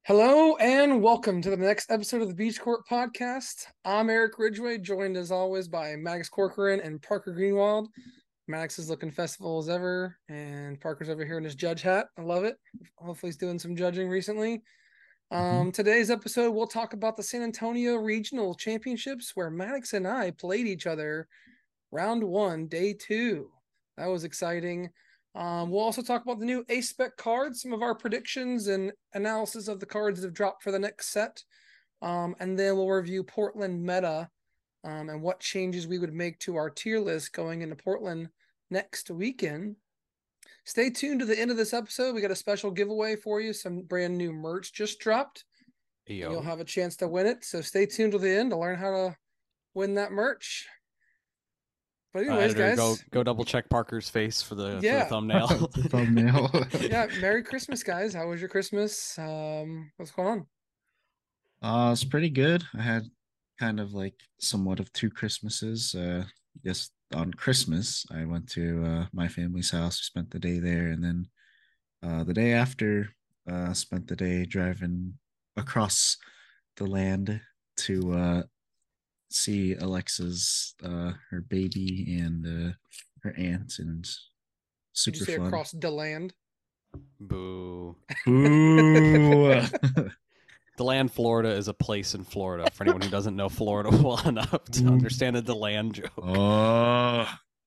Hello and welcome to the next episode of the Beach Court Podcast. I'm Eric Ridgway, joined as always by Max Corcoran and Parker Greenwald. Max is looking festival as ever, and Parker's over here in his judge hat. I love it. Hopefully, he's doing some judging recently. Mhm. Today's episode, we'll talk about the San Antonio Regional Championships, where Max and I played each other round one, day two. That was exciting. We'll also talk about the new Ace Spec cards, some of our predictions and analysis of the cards that have dropped for the next set. And then we'll review Portland meta and what changes we would make to our tier list going into Portland next weekend. Stay tuned to the end of this episode. We got a special giveaway for you. Some brand new merch just dropped, and you'll Yo. have a chance to win it. So stay tuned to the end to learn how to win that merch. But anyways, Editor, go guys, go double check Parker's face for the yeah, thumbnail. The thumbnail. yeah. Merry Christmas, guys. How was your Christmas? What's going on? It's pretty good. I had kind of like somewhat of two Christmases. Yes, on Christmas, I went to my family's house. We spent the day there, and then the day after, spent the day driving across the land to see Alexa's her baby and her aunt, and Did you super say fun. across the land? Boo. Ooh. DeLand, Florida is a place in Florida for anyone who doesn't know Florida well enough to understand the DeLand joke. Oh,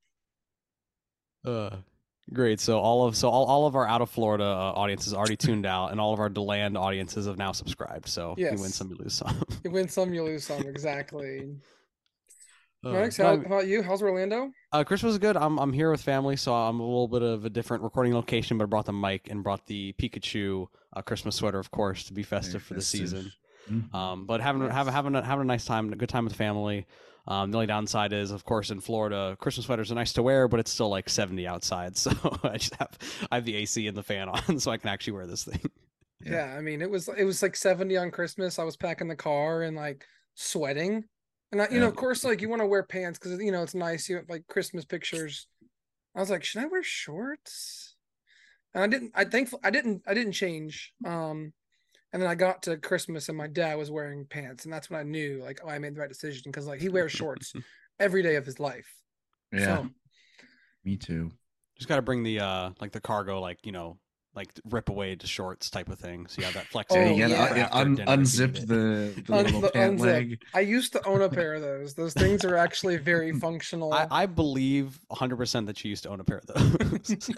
Uh, great. So all of our out of Florida audiences already tuned out, and all of our DeLand audiences have now subscribed. So you win Yes. some, you lose some. You win some, you lose some. Exactly. Max, No, how about you? How's Orlando? Christmas is good. I'm here with family, so I'm a little bit of a different recording location, but I brought the mic and brought the Pikachu Christmas sweater, of course, to be festive for the season. But having a nice time, a good time with family. The only downside is, of course, in Florida, Christmas sweaters are nice to wear, but it's still like 70 outside, so I have the AC and the fan on, so I can actually wear this thing. Yeah, I mean it was like 70 on Christmas. I was packing the car and like sweating. And Yeah. of course, like you want to wear pants because it's nice. You have like Christmas pictures. I was like, should I wear shorts? And I didn't. I thankful I didn't. I didn't change. And then I got to Christmas and my dad was wearing pants, and that's when I knew like, oh, I made the right decision because like he wears shorts every day of his life. Yeah, So me too. Just got to bring the like the cargo, like rip away to shorts type of thing, so you have that Yeah, Oh you flexibility gotta for yeah, after dinner if you need unzip it. the little pant unzip. leg. I used to own a pair of those. Those things are actually very I, functional. I believe 100% that you used to own a pair of those.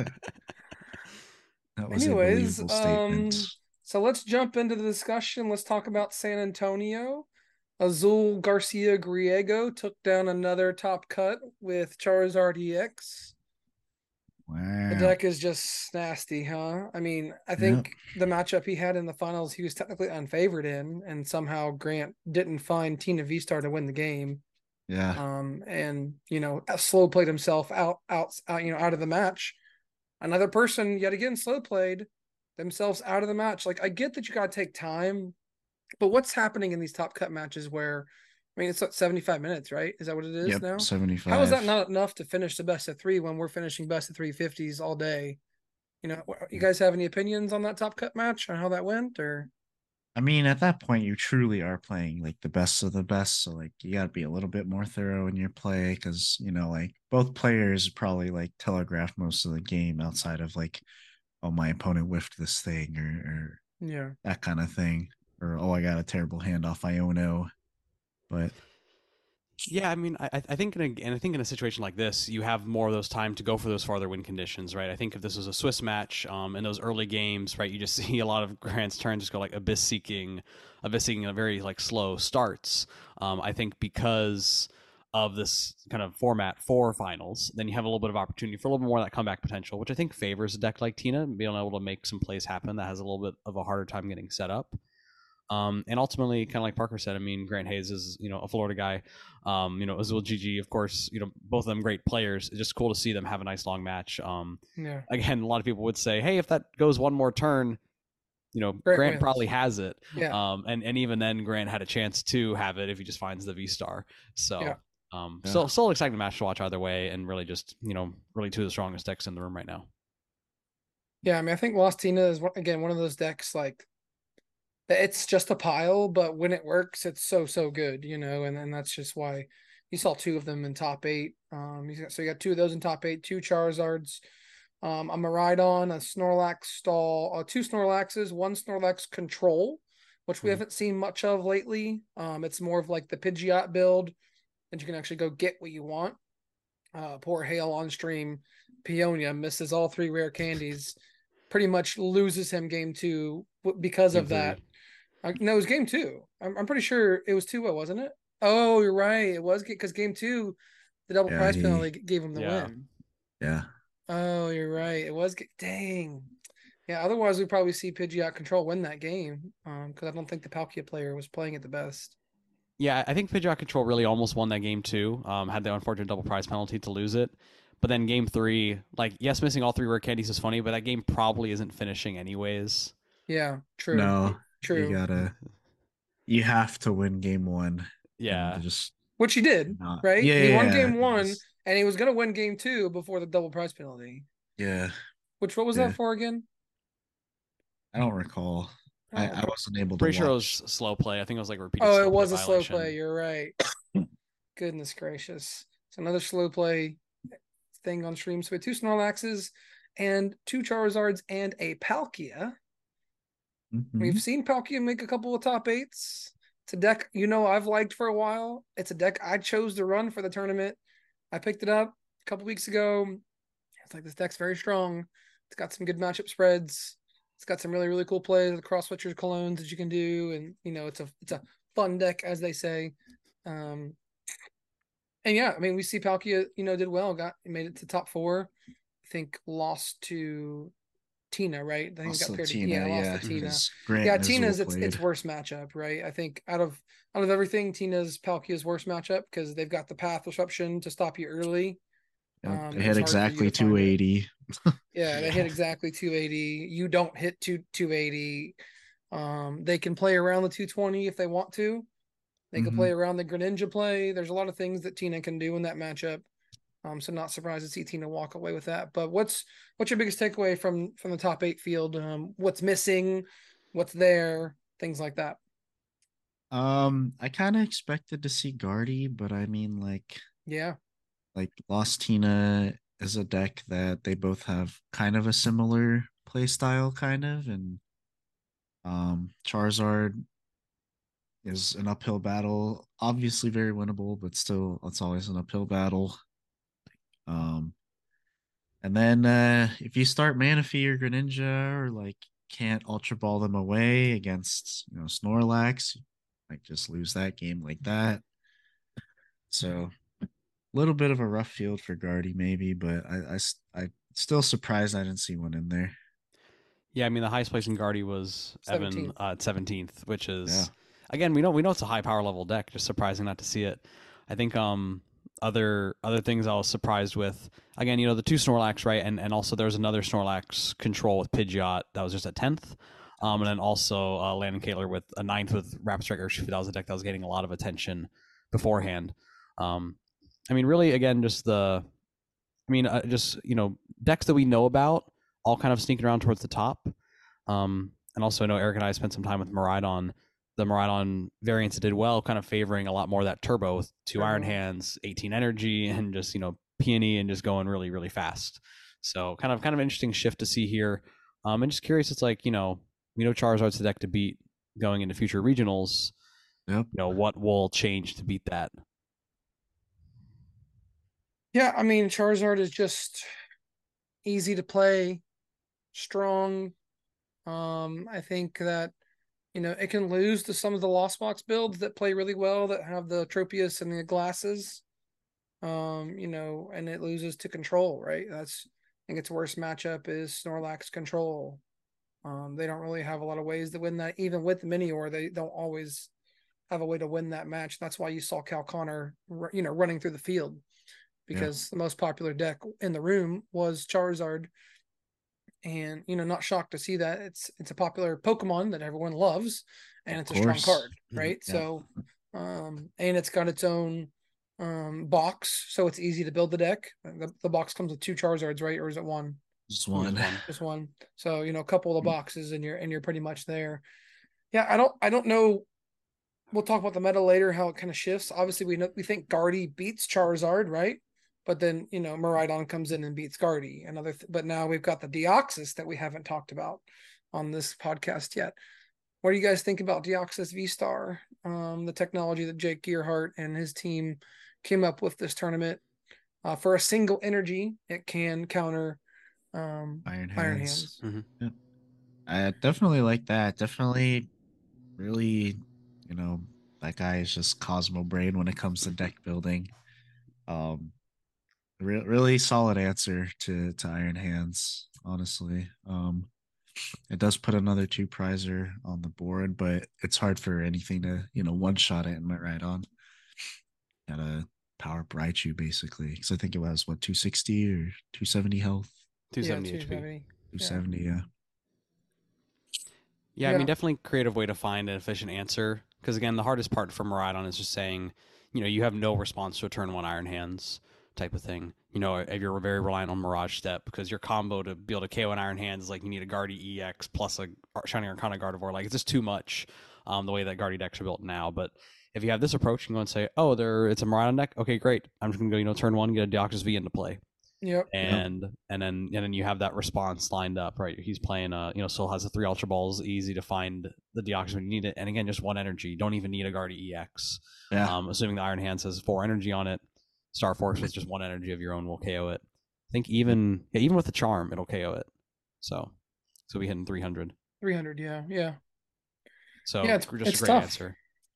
That was a Anyways, believable statement. so let's jump into the discussion. Let's talk about San Antonio. Azul Garcia Griego took down another top cut with Charizard EX. The Wow. deck is just nasty, huh? I mean, I Yeah. think the matchup he had in the finals, he was technically unfavored in, and somehow Grant didn't find Tina V Star to win the game. Yeah. And slow played himself out of the match. Another person yet again slow played themselves out of the match. Like I get that you got to take time, but what's happening in these top cut matches where, I mean, it's like 75 minutes, right? Is that what it is Yep. now? How is that 75. not enough to finish the best of three when we're finishing best of 350s all day? You guys have any opinions on that top cut match on how that went? Or I mean, at that point, you truly are playing like the best of the best. So, like, you got to be a little bit more thorough in your play because, like both players probably like telegraph most of the game outside of like, oh, my opponent whiffed this thing or yeah, that kind of thing. Or, oh, I got a terrible hand off Iono. But Yeah, I mean, I think in a situation like this, you have more of those time to go for those farther win conditions, right? I think if this was a Swiss match, in those early games, right, you just see a lot of Grant's turns just go like abyss seeking a very like slow starts. I think because of this kind of format for finals, then you have a little bit of opportunity for a little bit more of that comeback potential, which I think favors a deck like Tina being able to make some plays happen that has a little bit of a harder time getting set up. And ultimately, kind of like Parker said, I mean, Grant Hayes is, a Florida guy. Azul GG, of course, both of them great players. It's just cool to see them have a nice long match. yeah, Again, a lot of people would say, hey, if that goes one more turn, Grant Grant wins. probably has it. Yeah, And even then, Grant had a chance to have it if he just finds the V Star. yeah. So, yeah, still an exciting match to watch either way, and really just, really two of the strongest decks in the room right now. Yeah, I mean, I think Lost Tina is again one of those decks like It's just a pile, but when it works, it's so good, and that's just why you saw two of them in top eight. So you got two of those in top eight, two Charizards, a Miraidon, a Snorlax stall, two Snorlaxes, one Snorlax control, which we haven't seen much of lately. It's more of like the Pidgeot build that you can actually go get what you want. Poor Hale on stream, Peonia misses all three rare candies, pretty much loses him game two because Game of three. that. No, it was game two. I'm pretty sure it was 2-0, wasn't it? Oh, you're right. It was because game two, the double prize penalty gave him the win. Yeah. Oh, you're right. It was. Dang. Yeah. Otherwise, we'd probably see Pidgeot Control win that game. Because I don't think the Palkia player was playing it the best. Yeah, I think Pidgeot Control really almost won that game too. Had the unfortunate double prize penalty to lose it. But then game three, like, yes, missing all three rare candies is funny, but that game probably isn't finishing anyways. Yeah, true. No, true. you have to win game one. Yeah. Which he did, right? Yeah, he won game one, and he was going to win game two before the double prize penalty. Yeah. What was that for again? I don't recall. I wasn't able to Pretty sure it was watch. slow play. I think it was like repeated. Oh, it was a slow play. You're right. Goodness gracious. It's another slow play thing on stream. So we had two Snorlaxes and two Charizards and a Palkia. We've seen Palkia make a couple of top eights. It's a deck I've liked for a while. It's a deck I chose to run for the tournament. I picked it up a couple weeks ago. It's like, this deck's very strong. It's got some good matchup spreads. It's got some really, really cool plays, the cross switchers clones that you can do, and it's a fun deck, as they say. And yeah, I mean, we see Palkia, did well, made it to top four. I think lost to Tina, right? I think got paired to Tina. Lost to Tina. Yeah, Tina's its worst matchup, right? I think out of everything, Tina's Palkia's worst matchup because they've got the path disruption to stop you early. They hit exactly 280. Yeah, they hit exactly 280. You don't hit 280. They can play around the 220 if they want to. They can play around the Greninja play. There's a lot of things that Tina can do in that matchup. So not surprised to see Tina walk away with that. But what's your biggest takeaway from the top eight field? What's missing? What's there? Things like that. I kind of expected to see Guardy, but I mean, like Lost Tina is a deck that they both have kind of a similar play style, kind of, and Charizard is an uphill battle, obviously very winnable, but still it's always an uphill battle. And then if you start Manaphy or Greninja or like can't Ultra Ball them away against Snorlax, like just lose that game like that. So a little bit of a rough field for Guardy maybe, but I still surprised I didn't see one in there. Yeah, I mean the highest place in Guardy was 17th. Evan at 17th, which is again we know it's a high power level deck. Just surprising not to see it. I think other things I was surprised with. Again, the two Snorlax, right? And also there's another Snorlax control with Pidgeot that was just at 10th. And then also Landon Kaler with a 9th with Rapid Strike Urshifu. That was a deck that was getting a lot of attention beforehand. I mean, really, again, just decks that we know about all kind of sneaking around towards the top. And also I know Eric and I spent some time with Miraidon. The Miraidon variants that did well, kind of favoring a lot more of that turbo with 2 Iron Hands, 18 energy, and just peony and just going really, really fast. So kind of interesting shift to see here. And just curious, it's like we know Charizard's the deck to beat going into future regionals. Yep. What will change to beat that? Yeah, I mean Charizard is just easy to play, strong. I think that it can lose to some of the Lost Box builds that play really well, that have the Tropius and the glasses. And it loses to control, right? I think its worst matchup is Snorlax control. They don't really have a lot of ways to win that. Even with the Minior, they don't always have a way to win that match. That's why you saw Cal Connor, running through the field, because the most popular deck in the room was Charizard. And not shocked to see that it's a popular Pokemon that everyone loves, and it's a strong card, right? Yeah. So and it's got its own box, so it's easy to build the deck. The box comes with 2 Charizards, right? Or is it one? Just one. Just one. So a couple of the boxes and you're pretty much there. Yeah, I don't know. We'll talk about the meta later, how it kind of shifts. Obviously, we think Guardy beats Charizard, right? But then Miraidon comes in and beats Guardy. But now we've got the Deoxys that we haven't talked about on this podcast yet. What do you guys think about Deoxys V Star? The technology that Jake Gearhart and his team came up with this tournament. For a single energy, it can counter Iron Iron Hands. Hands. Mm-hmm. Yeah. I definitely like that. Definitely really, that guy is just Cosmo Brain when it comes to deck building. Um, really solid answer to Iron Hands, honestly. It does put another two prizer on the board, but it's hard for anything to, one shot it. Am I right on? Gotta power bright you basically, because I think it was what 260 or 270 health. 270 Yeah, HP. 270. 270, yeah. Yeah, I mean, definitely creative way to find an efficient answer. Because again, the hardest part for Miraidon is just saying, you have no response to a turn one Iron Hands type of thing. If you're very reliant on Mirage Step, because your combo to be able to KO an Iron Hands is like you need a Guardy EX plus a Shining Arcana Gardevoir. Like it's just too much, the way that Guardy decks are built now. But if you have this approach, you can go and say, oh, it's a Miraidon deck. Okay, great. I'm just gonna go, turn one, get a Deoxys V into play. Yep. And then you have that response lined up, right? He's playing still has the 3 Ultra Balls, easy to find the Deoxys when you need it, and again, just 1 energy. You don't even need a Guardy EX. Yeah. Assuming the Iron Hands has 4 energy on it, Star Force with just 1 energy of your own will KO it. I think even with the Charm, it'll KO it. So we hitting 300. 300, yeah. So yeah, it's just it's a great tough. answer.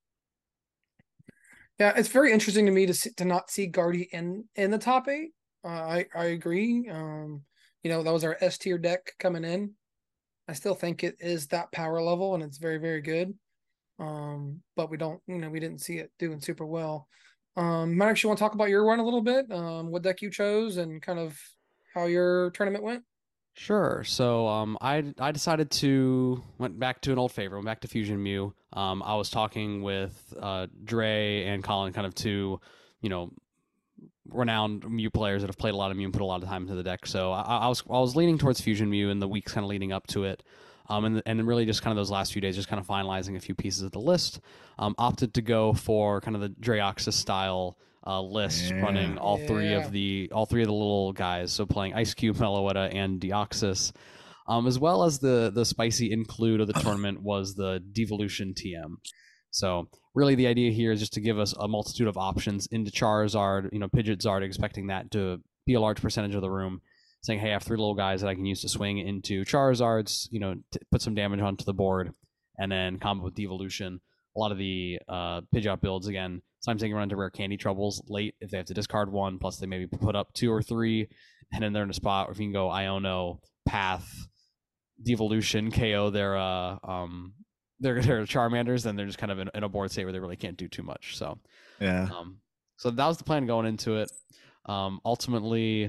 Yeah, it's very interesting to me to not see Guardy in the top 8. I agree. That was our S tier deck coming in. I still think it is that power level, and it's very, very good. But we didn't see it doing super well. Maddox, you want to talk about your run a little bit? What deck you chose and kind of how your tournament went? Sure. So I decided to went back to an old favorite, went back to Fusion Mew. I was talking with Dre and Colin, kind of two, renowned Mew players that have played a lot of Mew and put a lot of time into the deck. So I was leaning towards Fusion Mew in the weeks kind of leading up to it. And really just kind of those last few days, just kind of finalizing a few pieces of the list. Opted to go for kind of the Dreoxys style list, running all three of the little guys. So playing Ice Cube, Meloetta, and Deoxys. As well as the spicy include of the tournament was the Devolution TM. So really the idea here is just to give us a multitude of options into Charizard, Pidgeot Zard, expecting that to be a large percentage of the room, saying, hey, I have 3 little guys that I can use to swing into Charizards, put some damage onto the board, and then combo with Devolution. A lot of the Pidgeot builds, again, sometimes they can run into rare candy troubles late if they have to discard 1, plus they maybe put up 2 or 3, and then they're in a spot where if you can go Iono, Path, Devolution, KO their Charmanders, then they're just kind of in a board state where they really can't do too much. So yeah. So that was the plan going into it. Ultimately,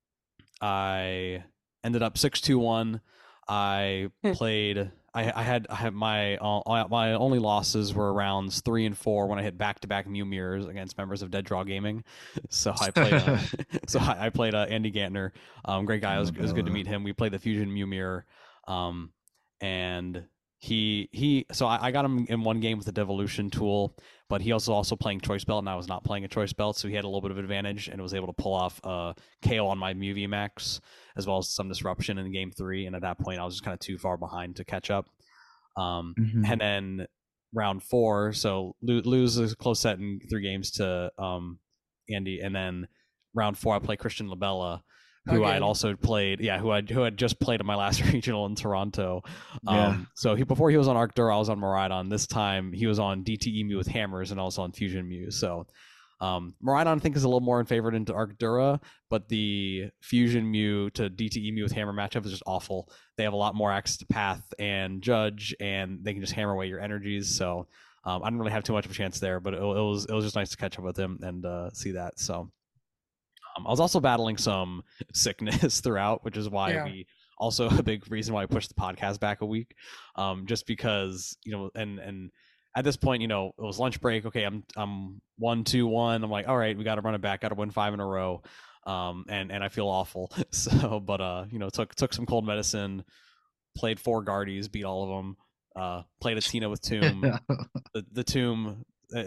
I ended up 6-2-1. I played. I had my only losses were rounds 3 and 4 when I hit back-to-back Mew mirrors against members of Dead Draw Gaming. So I played. I played Andy Gantner. Great guy. It was good to meet him. We played the Fusion Mew mirror, and so I got him in one game with the Devolution tool, but he also playing Choice Belt, and I was not playing a Choice Belt, so he had a little bit of advantage and was able to pull off KO on my Mew VMAX, as well as some disruption in game 3, and at that point I was just kind of too far behind to catch up. And then round 4, so lose a close set in 3 games to Andy, and then round 4 I play Christian Labella, who I had also played, who had just played in my last regional in Toronto. So before he was on Arctura, I was on Miraidon. This time he was on DTE Mew with hammers and also on Fusion Mew. So Miraidon I think is a little more in favor into Arctura, but the Fusion Mew to DTE Mew with hammer matchup is just awful. They have a lot more access to Path and Judge, and they can just hammer away your energies. So I didn't really have too much of a chance there, but it was just nice to catch up with him and see that. So. I was also battling some sickness throughout, which is why we also a big reason why I pushed the podcast back a week, just because and at this point it was lunch break. Okay, I'm 1-2-1. I'm like, all right, we got to run it back. Got to win 5 in a row, and I feel awful. So, but took some cold medicine, played 4 Guardies, beat all of them. played a Tina with Tomb. The Tomb,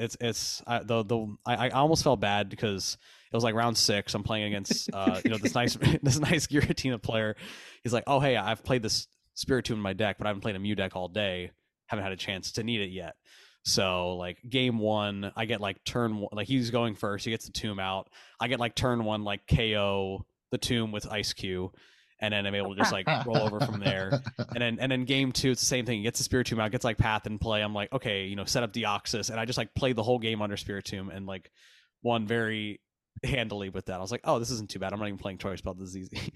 I almost felt bad because it was like round 6. I'm playing against this nice this nice Giratina player. He's like, oh hey, I've played this Spirit Tomb in my deck, but I haven't played a Mew deck all day. Haven't had a chance to need it yet. So like game 1, I get like turn 1, like he's going first. He gets the Tomb out. I get like turn 1 like KO the Tomb with Ice Q, and then I'm able to just like roll over from there. And then game 2, it's the same thing. He gets the Spirit Tomb out, gets like Path in play. I'm like, okay, set up Deoxys, and I just like played the whole game under Spirit Tomb and like won very handily with that. I was like, oh, this isn't too bad. I'm not even playing Choice Belt. This is easy.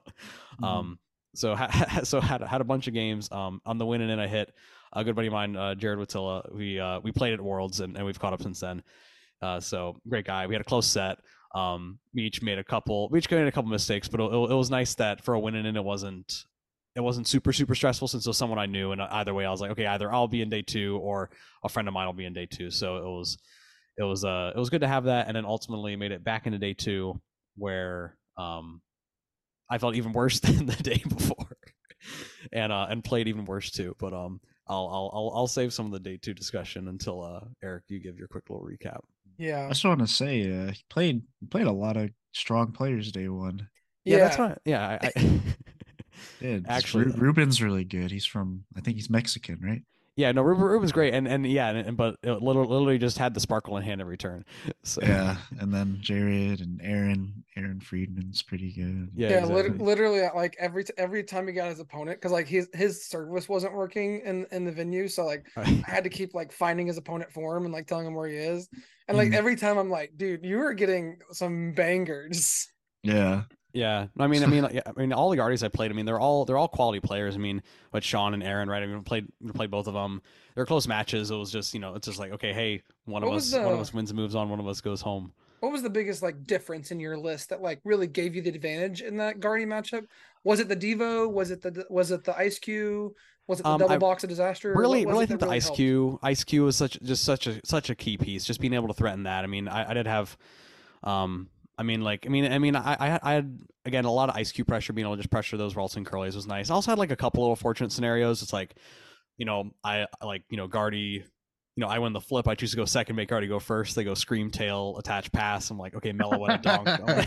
So had a bunch of games. On the win and then I hit a good buddy of mine, Jared Wattilla. We played at Worlds and we've caught up since then. So great guy. We had a close set. We each made a couple mistakes, but it was nice that for a win and it wasn't super stressful since it was someone I knew, and either way I was like, okay, either I'll be in day 2 or a friend of mine will be in day 2. So it was good to have that, and then ultimately made it back into day 2 where I felt even worse than the day before, and played even worse too. But I'll save some of the day 2 discussion until Eric, you give your quick little recap. Yeah, I just want to say, he played a lot of strong players day 1. Yeah, that's right. Yeah, Yeah, actually, Ruben's really good. I think he's Mexican, right? Yeah, no, Ruben's great, but it literally just had the sparkle in hand every turn. So. Yeah, and then Jared and Aaron Friedman's pretty good. Yeah, exactly. Literally, like every time he got his opponent, because like his service wasn't working in the venue, so like I had to keep like finding his opponent for him and like telling him where he is, and like every time I'm like, dude, you are getting some bangers. Yeah. Yeah, I mean, all the Guardians I played, I mean, they're all quality players. I mean, with Sean and Aaron, right? I mean, played both of them. They're close matches. It was just, it's just like, okay, hey, one of us wins and moves on, one of us goes home. What was the biggest like difference in your list that like really gave you the advantage in that Guardian matchup? Was it the Devo? Was it the Ice Q? Was it the double box of disaster? Really think the Ice Q was such a key piece. Just being able to threaten that. I mean, I did have. I had again a lot of Ice Cube pressure. Being able to just pressure those Ralston Curlies was nice. I also had like a couple little fortunate scenarios. It's like, I like Guardy. I win the flip. I choose to go second, make Guardy go first. They go Scream Tail, attach pass. I'm like, okay, Mellow went a donk.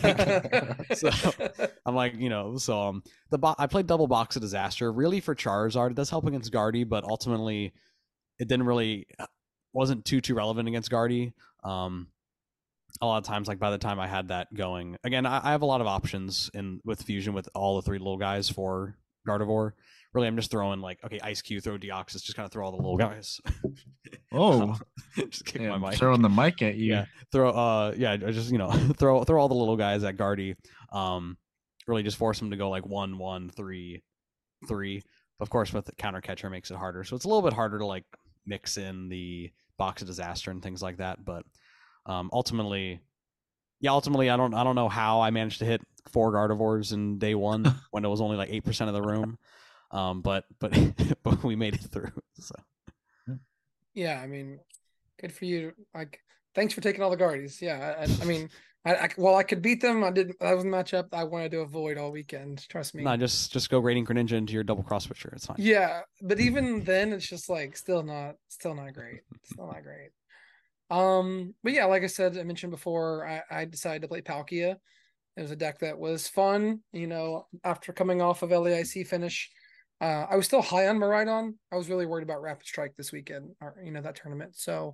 I played double box of disaster really for Charizard. It does help against Guardy, but ultimately it wasn't too relevant against Guardy. A lot of times, like by the time I had that going, again, I have a lot of options with Fusion with all the 3 little guys for Gardevoir. Really, I'm just throwing like, okay, Ice Cube, throw Deoxys, just kind of throw all the little guys. Oh, just kick my mic. Throwing the mic at you. Yeah, throw all the little guys at Guardy. Really just force them to go like 1-1, 3-3. Of course, with the counter catcher makes it harder, so it's a little bit harder to like mix in the box of disaster and things like that, but. Ultimately, I don't know how I managed to hit 4 Gardevoirs in day 1 when it was only like 8% of the room, but we made it through. So. Yeah, I mean, good for you. Like, thanks for taking all the Guardies. Yeah, I mean, I could beat them. I didn't. That was a matchup I wanted to avoid all weekend. Trust me. No, just go Radiant Greninja into your double cross switcher. It's fine. Yeah, but even then, it's just like still not great. Still not great. But yeah, like I mentioned before, I decided to play Palkia. It was a deck that was fun, after coming off of LAIC finish. I was still high on Miraidon. I was really worried about Rapid Strike this weekend, or that tournament. So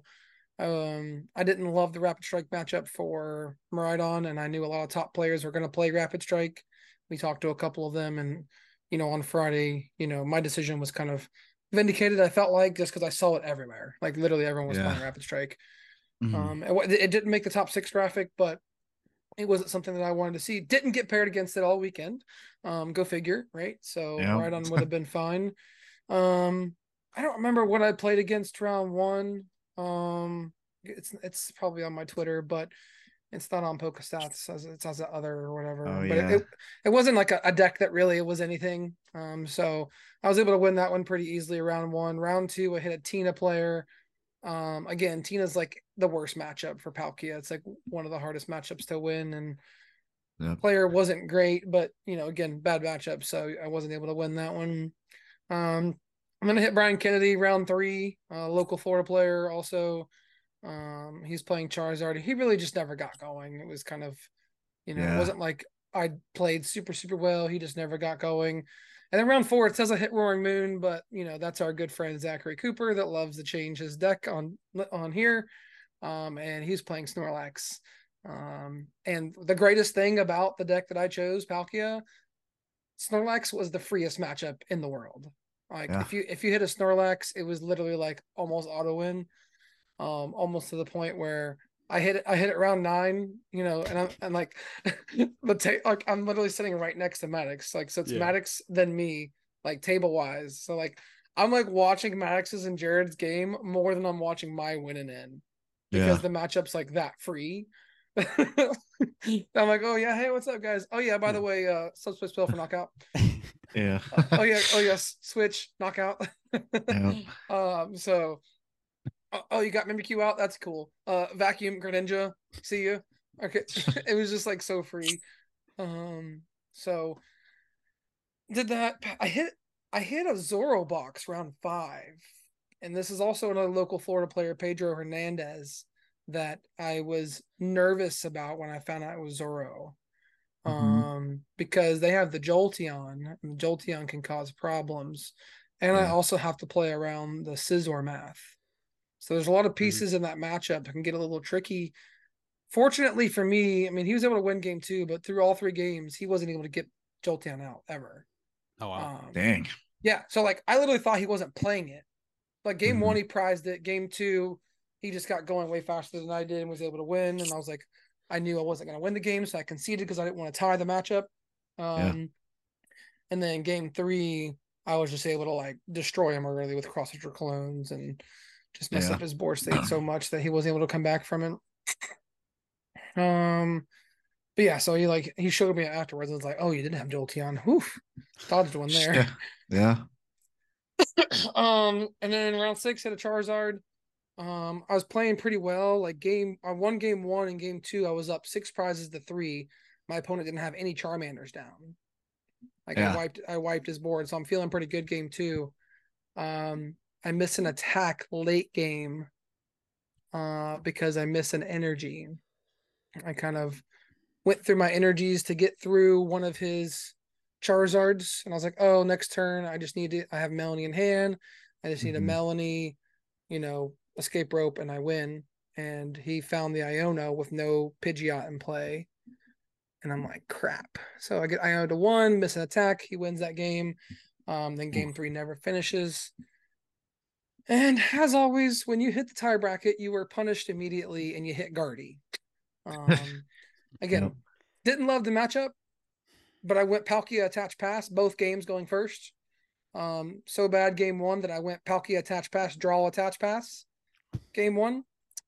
I didn't love the Rapid Strike matchup for Miraidon, and I knew a lot of top players were going to play Rapid Strike. We talked to a couple of them, and on Friday, my decision was kind of vindicated. I felt like, just because I saw it everywhere, like literally everyone was playing Rapid Strike. Mm-hmm. It didn't make the top 6 graphic, but it wasn't something that I wanted to see. Didn't get paired against it all weekend. Go figure, right? So Miraidon would have been fine. I don't remember what I played against round 1. It's probably on my Twitter, but it's not on PokeStats. It's as the other or whatever. But it wasn't like a deck that really was anything. So I was able to win that one pretty easily. Round 1, round 2, I hit a Tina player. Again, Tina's like the worst matchup for Palkia. It's like one of the hardest matchups to win, and player wasn't great, but again, bad matchup, so I wasn't able to win that one. I'm gonna hit Brian Kennedy round 3, local Florida player. Also, he's playing Charizard. He really just never got going. It was kind of, it Yeah. wasn't like I played super super well. He just never got going. And then round 4, it says I hit Roaring Moon, but that's our good friend Zachary Cooper that loves to change his deck on here. And he's playing Snorlax. And the greatest thing about the deck that I chose, Palkia, Snorlax was the freest matchup in the world. Like Yeah. if you hit a Snorlax, it was literally like almost auto win, almost to the point where I hit it round 9, and like like I'm literally sitting right next to Maddox, like so it's Maddox then me, like table wise. So like I'm like watching Maddox's and Jared's game more than I'm watching my winning in because the matchup's like that free. I'm like, oh yeah, hey, what's up, guys? Oh yeah, by the way, subspace spell for knockout. Yeah. Oh yes, switch knockout. Yeah. So, oh, you got Mimikyu out. That's cool. Vacuum Greninja. See you. Okay, it was just like so free. So did that. I hit a Zoro box round 5, and this is also another local Florida player, Pedro Hernandez, that I was nervous about when I found out it was Zoro. Because they have the Jolteon, and the Jolteon can cause problems. And I also have to play around the Scizor math. So there's a lot of pieces in that matchup that can get a little tricky. Fortunately for me, I mean, he was able to win game 2, but through all 3 games, he wasn't able to get Jolteon out ever. Oh, wow. Dang. Yeah. So like I literally thought he wasn't playing it. Like game 1, he prized it. Game 2, he just got going way faster than I did and was able to win. And I was like, I knew I wasn't going to win the game, so I conceded because I didn't want to tie the matchup. And then game 3, I was just able to like destroy him early with cross ultra clones and just mess up his board state so much that he wasn't able to come back from it. But yeah, so he showed me afterwards and was like, oh, you didn't have Jolteon. Oof, dodged one there. Yeah. And then round 6 hit a Charizard. I was playing pretty well. Like I won game 1 and game 2. I was up 6 prizes to 3. My opponent didn't have any Charmanders down. Like I wiped his board, so I'm feeling pretty good game 2. I missed an attack late game because I missed an energy. I kind of went through my energies to get through one of his Charizards, and I was like, oh, next turn I have Melanie in hand. I just need a Melanie, escape rope, and I win. And he found the Iona with no Pidgeot in play. And I'm like, crap. So I get Iona to 1, miss an attack. He wins that game. Then game 3 never finishes. And as always, when you hit the tie bracket, you were punished immediately and you hit Guardy. Again, didn't love the matchup, but I went Palkia attach pass, both games going first. So bad game 1 that I went Palkia attach pass, draw attach pass. Game 1.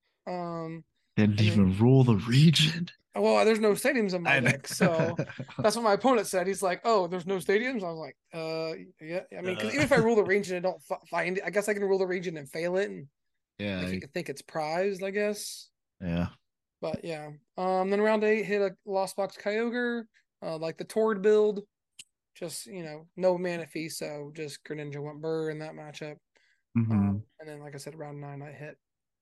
Didn't even rule the region. Well, there's no stadiums in my deck, so that's what my opponent said. He's like, "Oh, there's no stadiums." I was like, yeah." I mean, because even if I rule the region and don't find it, I guess I can rule the region and fail it, and you can think it's prized, I guess. Yeah. But yeah. Then round 8 hit a Lost Box Kyogre, like the Tord build. Just no Manaphy, so just Greninja went burr in that matchup. And then, like I said, round 9 I hit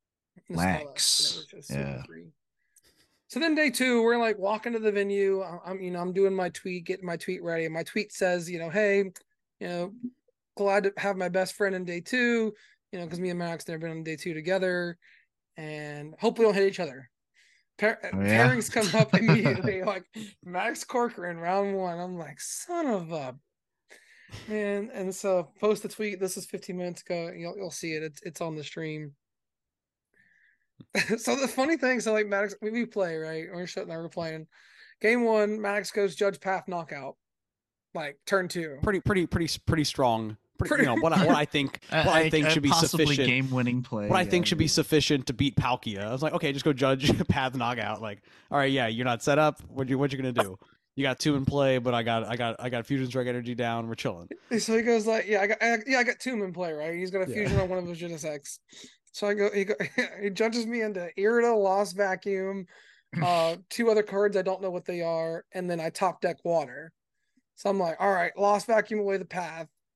Lax. Super free. So then day 2, we're like walking to the venue. I'm doing my tweet, getting my tweet ready. And my tweet says, hey, glad to have my best friend in day 2, because me and Max never been on day 2 together, and hope we don't hit each other. Pairings come up immediately, like Max Corcoran round 1. I'm like, son of a man. And so post a tweet. This is 15 minutes ago. You'll see it. It's on the stream. So the funny thing, so like Maddox, we play, right? We're sitting there, we're playing. Game 1, Maddox goes Judge Path knockout. Like turn 2. Pretty strong. What I think should be sufficient. Game-winning play. What I think should be sufficient to beat Palkia. I was like, okay, just go Judge Path knockout. Like, all right, yeah, you're not set up. What you gonna do? You got 2 in play, but I got Fusion Strike energy down. We're chilling. So he goes like, I got 2 in play, right? He's got a fusion on one of his Genesects. So he judges me into Irida, Lost Vacuum, 2 other cards I don't know what they are, and then I top deck Water. So I'm like, all right, Lost Vacuum away the path.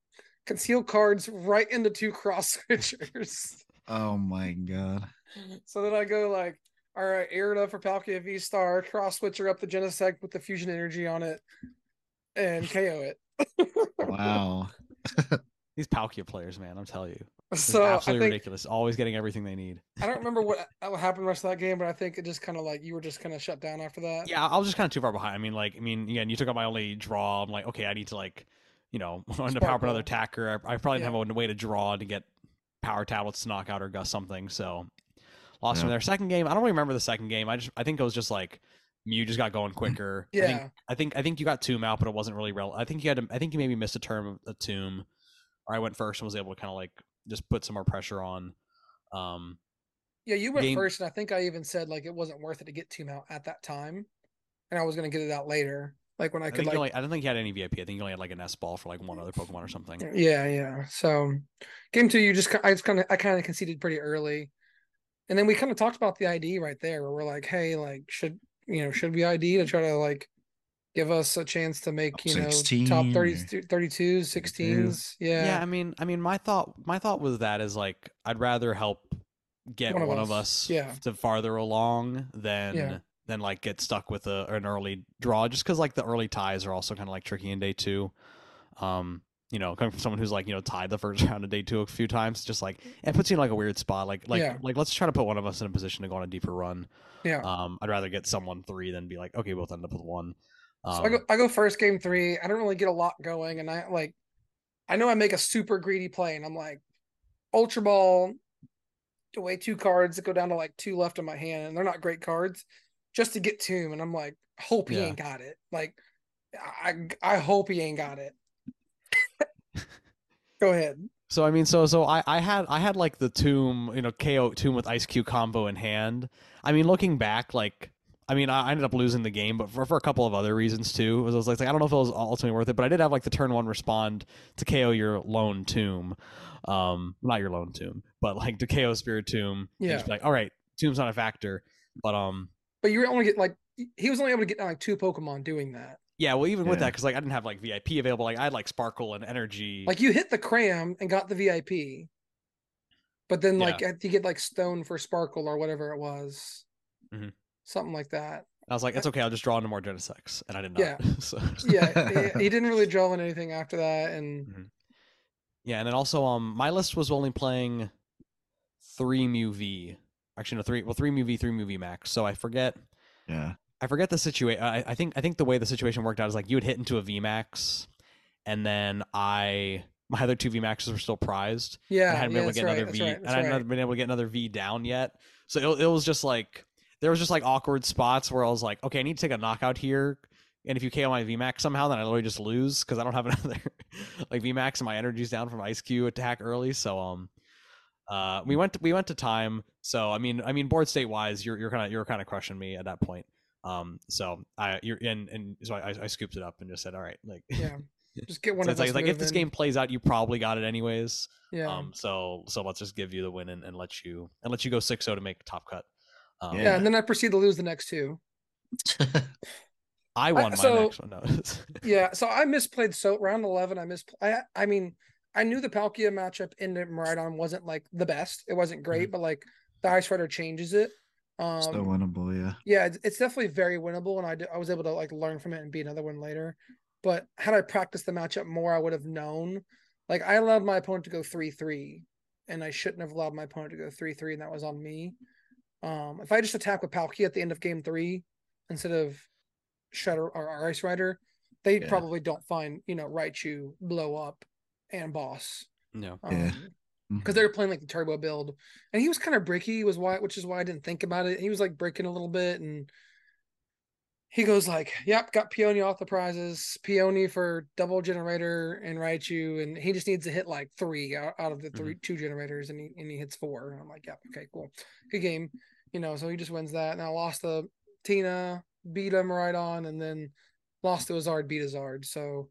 conceal cards right into 2 cross switchers. Oh my god. So then I go like, all right, air it up for Palkia V Star, cross switcher up the Genesect with the fusion energy on it, and KO it. Wow. These Palkia players, man, I'm telling you, it's So absolutely ridiculous. Always getting everything they need. I don't remember what happened the rest of that game, but I think it just kind of like you were just kind of shut down after that. Yeah, I was just kind of too far behind. I mean, again, you took out my only draw. I'm like, okay, I need to on to power up another attacker. I probably didn't have a way to draw to get power tablets to knock out or Gus something. So lost from their second game. I don't really remember the second game. I think it was just like Mew just got going quicker. Yeah. I think you got Tomb out, but it wasn't really I think you maybe missed a turn of a Tomb, or I went first and was able to kind of like just put some more pressure on. Yeah, you went first, and I think I even said like it wasn't worth it to get Tomb out at that time, and I was going to get it out later, like when I could. I don't think you had any VIP. I think you only had like an S ball for like one other Pokemon or something. Yeah. So, game 2, I kind of conceded pretty early, and then we kind of talked about the ID right there, where we're like, hey, like should we ID to try to like give us a chance to make top 30, 32s, 16s. Yeah, I mean, my thought with that is like I'd rather help get one of us to farther along than like get stuck with an early draw, just because like the early ties are also kind of like tricky in day 2. Coming from someone who's like tied the first round of day 2 a few times, just like it puts you in like a weird spot. Like let's try to put one of us in a position to go on a deeper run. I'd rather get someone 3 than be like, okay, we'll end up with 1. So I go first, game 3. I don't really get a lot going, and I know I make a super greedy play, and I'm like, Ultra Ball, away 2 cards that go down to like 2 left in my hand, and they're not great cards, just to get Tomb, and I'm like, hope he ain't got it. Like, I hope he ain't got it. Go ahead. So I mean, so I had like the Tomb, KO Tomb with Ice Cube combo in hand. I mean, looking back, like, I mean, I ended up losing the game, but for a couple of other reasons too. I was like, I don't know if it was ultimately worth it, but I did have like the turn 1 respond to KO your lone Tomb, not your lone Tomb, but like to KO Spirit Tomb. Yeah. Just be like, all right, Tomb's not a factor, but you were only get like he was only able to get like 2 Pokemon doing that. Yeah, well, even with that, because like I didn't have like VIP available, like I had like Sparkle and Energy. Like you hit the Cram and got the VIP, but then like you get like Stone for Sparkle or whatever it was, something like that. I was like, it's okay, I'll just draw into more Genesects, and I did not. Yeah, so. Yeah, he didn't really draw in anything after that, and yeah, and then also my list was only playing 3 Mew V. Actually, no, 3 Mew V, 3 Mew V Max. So I forget. Yeah. I forget the situation. I think the way the situation worked out is like you would hit into a VMAX, and then my other 2 VMAXs were still prized. Yeah, I hadn't been able to get another V, and I hadn't been able to get another V down yet. So it was just like there was just like awkward spots where I was like, okay, I need to take a knockout here, and if you KO my VMAX somehow, then I literally just lose because I don't have another like VMAX and my energy's down from Ice Cube attack early. So we went to time. So I mean board state wise, you're kind of crushing me at that point. So I scooped it up and just said, all right, like just get one so of us. Like if this game plays out, you probably got it anyways. Yeah. So let's just give you the win and let you go 6-0 to make top cut. And then I proceed to lose the next 2. I won my next one. No. Yeah, so I misplayed. So round 11, I mean, I knew the Palkia matchup in Miraidon wasn't like the best. It wasn't great, but like the Ice Rider changes it. Still winnable, yeah. Yeah, it's definitely very winnable, and I was able to like learn from it and be another one later. But had I practiced the matchup more, I would have known. Like I allowed my opponent to go 3-3, and I shouldn't have allowed my opponent to go 3-3, and that was on me. If I just attack with Palkia at the end of game 3 instead of Shredder or Ice Rider, they probably don't find Raichu, Blow Up, and Boss. No. Because they were playing like the turbo build, and he was kind of bricky, which is why I didn't think about it. He was like breaking a little bit, and he goes like, "Yep, got Peony off the prizes, Peony for double generator and Raichu, and he just needs to hit like 3 out of the 2 generators, and he hits 4." And I'm like, "Yep, okay, cool, good game." So he just wins that. And I lost to Tina, beat him right on, and then lost to Azard, beat Azard. So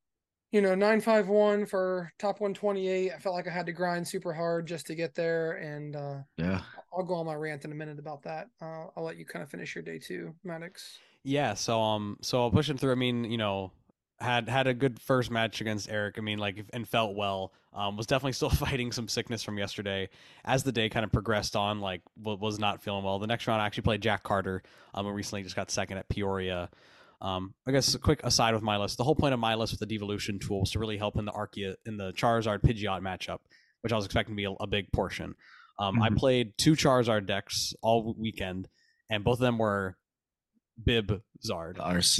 951 for top 128. I felt like I had to grind super hard just to get there. And I'll go on my rant in a minute about that. I'll let you kind of finish your day 2, Maddox. Yeah, so pushing through. I mean, had a good first match against Eric. I mean, like, and felt well. Was definitely still fighting some sickness from yesterday. As the day kind of progressed on, like, was not feeling well. The next round, I actually played Jack Carter. Who recently just got second at Peoria. I guess a quick aside with my list. The whole point of my list with the devolution tool was to really help in the Charizard Pidgeot matchup, which I was expecting to be a big portion. I played 2 Charizard decks all weekend, and both of them were Bib Zard.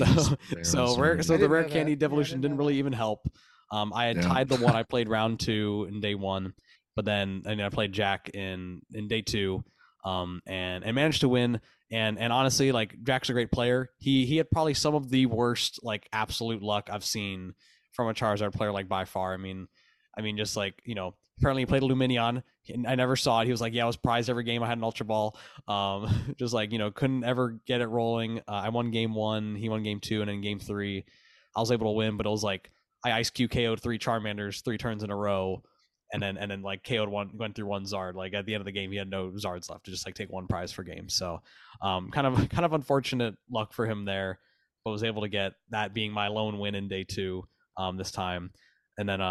So the rare candy devolution didn't really even help. I had tied the one I played round 2 in day 1, but then I played Jack in day 2, and managed to win. And honestly, like, Jack's a great player. He had probably some of the worst, like, absolute luck I've seen from a Charizard player, like, by far. I mean, just like, apparently he played a Luminion. I never saw it. He was like, yeah, I was prized every game I had an Ultra Ball. Just like, couldn't ever get it rolling. I won game 1, he won game 2, and then game 3, I was able to win, but it was like, I Ice Cube KO'd 3 Charmanders 3 turns in a row, and then like KO'd went through 1 Zard. Like, at the end of the game, he had no Zards left to just like take 1 prize per game. So, kind of unfortunate luck for him there, but was able to get that being my lone win in day 2, this time. And then,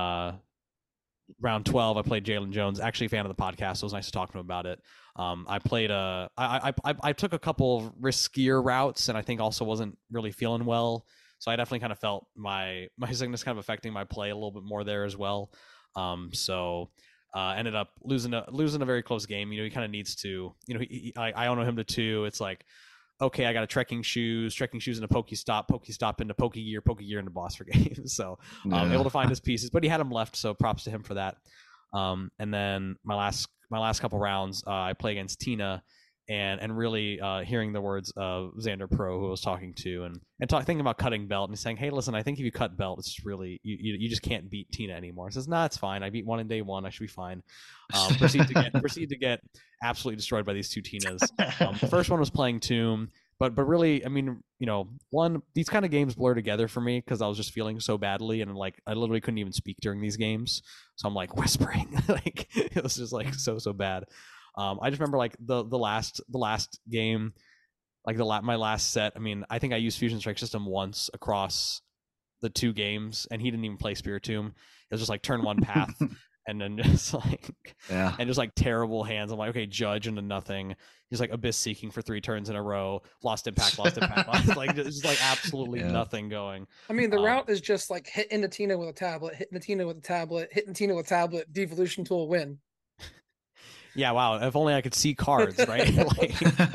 round 12, I played Jalen Jones, actually a fan of the podcast, so it was nice to talk to him about it. I played I took a couple of riskier routes, and I think also wasn't really feeling well, so I definitely kind of felt my sickness kind of affecting my play a little bit more there as well. So ended up losing a very close game. He kind of needs to, I own him to 2. It's like, okay, I got a trekking shoes into Pokestop into Pokegear into boss for games. So able to find his pieces, but he had them left, so props to him for that. And then my last couple rounds, I play against Tina, and really hearing the words of Xander Pro, who I was talking to, and thinking about cutting Belt, and saying, hey, listen, I think if you cut Belt, it's really you just can't beat Tina anymore. He says, nah, it's fine. I beat 1 in day 1. I should be fine. Proceed to get absolutely destroyed by these 2 Tinas. The first one was playing Tomb, but really, I mean, these kind of games blur together for me because I was just feeling so badly, and like I literally couldn't even speak during these games, so I'm like whispering. Like, it was just like so bad. I just remember like the last game, like my last set. I mean, I think I used Fusion Strike System once across the 2 games, and he didn't even play Spiritomb. It was just like turn 1 path, and then just like and just like terrible hands. I'm like, okay, Judge into nothing. He's like Abyss Seeking for 3 turns in a row. Lost impact. Like, just like absolutely nothing going. I mean, the route is just like hit into Tina with a tablet, hitting Tina with a tablet, hitting Tina with a tablet, devolution tool win. Yeah, wow. If only I could see cards, right? Like,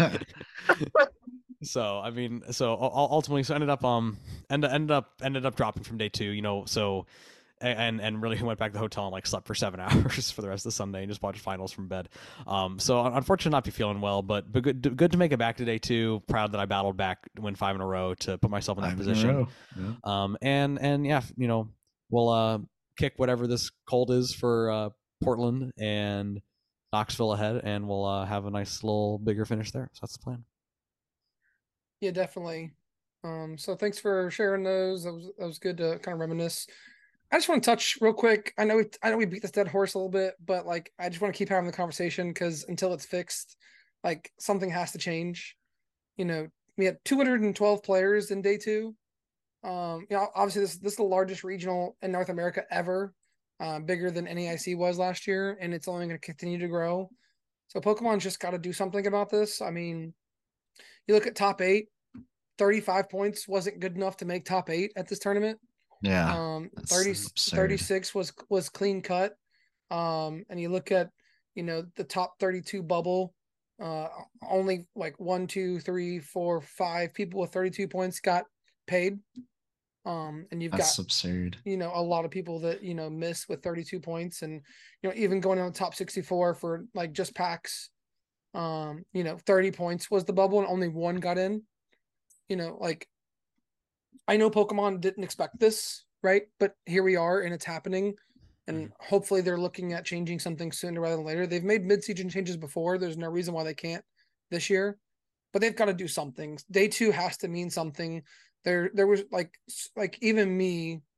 so I mean, so ultimately, so ended up dropping from day 2. So and really went back to the hotel and like slept for 7 hours for the rest of the Sunday and just watched finals from bed. So unfortunately, not be feeling well, but good to make it back to day 2. Proud that I battled back to win 5 in a row to put myself in that position. And yeah, we'll kick whatever this cold is for Portland and Knoxville ahead, and we'll have a nice little bigger finish there. So that's the plan. Yeah, definitely. So thanks for sharing those. That was good to kind of reminisce. I just want to touch real quick. I know we beat this dead horse a little bit, but like I just want to keep having the conversation because until it's fixed, like something has to change. We had 212 players in day 2. Obviously this is the largest regional in North America ever. Bigger than NAIC was last year, and it's only going to continue to grow. So Pokemon's just got to do something about this. I mean, you look at top 8, 35 points wasn't good enough to make top 8 at this tournament. Yeah. 36 was clean cut. And you look at, the top 32 bubble, only like 1, 2, 3, 4, 5 people with 32 points got paid. And that's absurd. A lot of people that miss with 32 points, and even going on the top 64 for like just packs, 30 points was the bubble and only 1 got in. Like, I know Pokemon didn't expect this, right? But here we are, and it's happening, and hopefully they're looking at changing something sooner rather than later. They've made mid-season changes before. There's no reason why they can't this year, but they've got to do something. Day 2 has to mean something. There was like even me,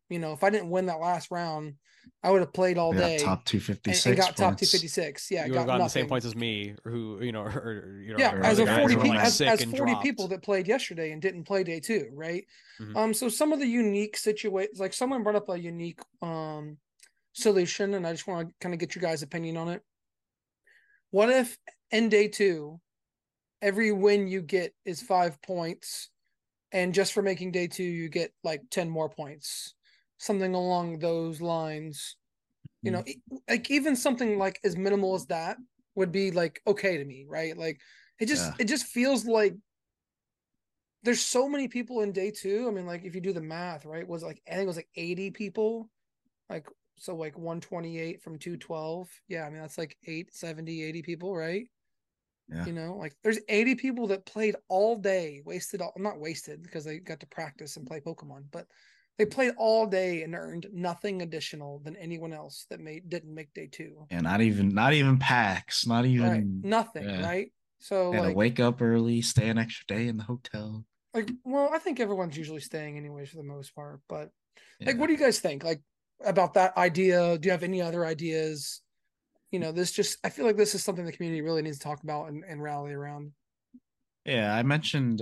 if I didn't win that last round, I would have played all We got day top and 256 got top points. 256. Yeah, You would got have gotten the same nothing. points as me, or who Yeah, or as other a guys 40 who were like as sick and 40 dropped. people that played yesterday and didn't play day 2, right? Mhm. So some of the unique situations, like someone brought up a unique solution, and I just want to kind of get your guys' opinion on it. What if in day 2, every win you get is 5 points, and just for making day 2, you get like 10 more points, something along those lines. Like even something like as minimal as that would be like okay to me, right? Like it just feels like there's so many people in day 2. I mean, like if you do the math, right, was like I think it was like 80 people, like so like 128 from 212. Yeah, I mean that's like 80 people, right? Yeah. Like there's 80 people that played all day, wasted all, not wasted because they got to practice and play Pokemon, but they played all day and earned nothing additional than anyone else that didn't make day 2. And not even packs, not Right. even Nothing, yeah. right? So They had to wake up early, stay an extra day in the hotel. well, I think everyone's usually staying anyways for the most part, but Yeah. what do you guys think? Like about that idea? Do you have any other ideas? This just I feel like this is something the community really needs to talk about and rally around. Yeah, I mentioned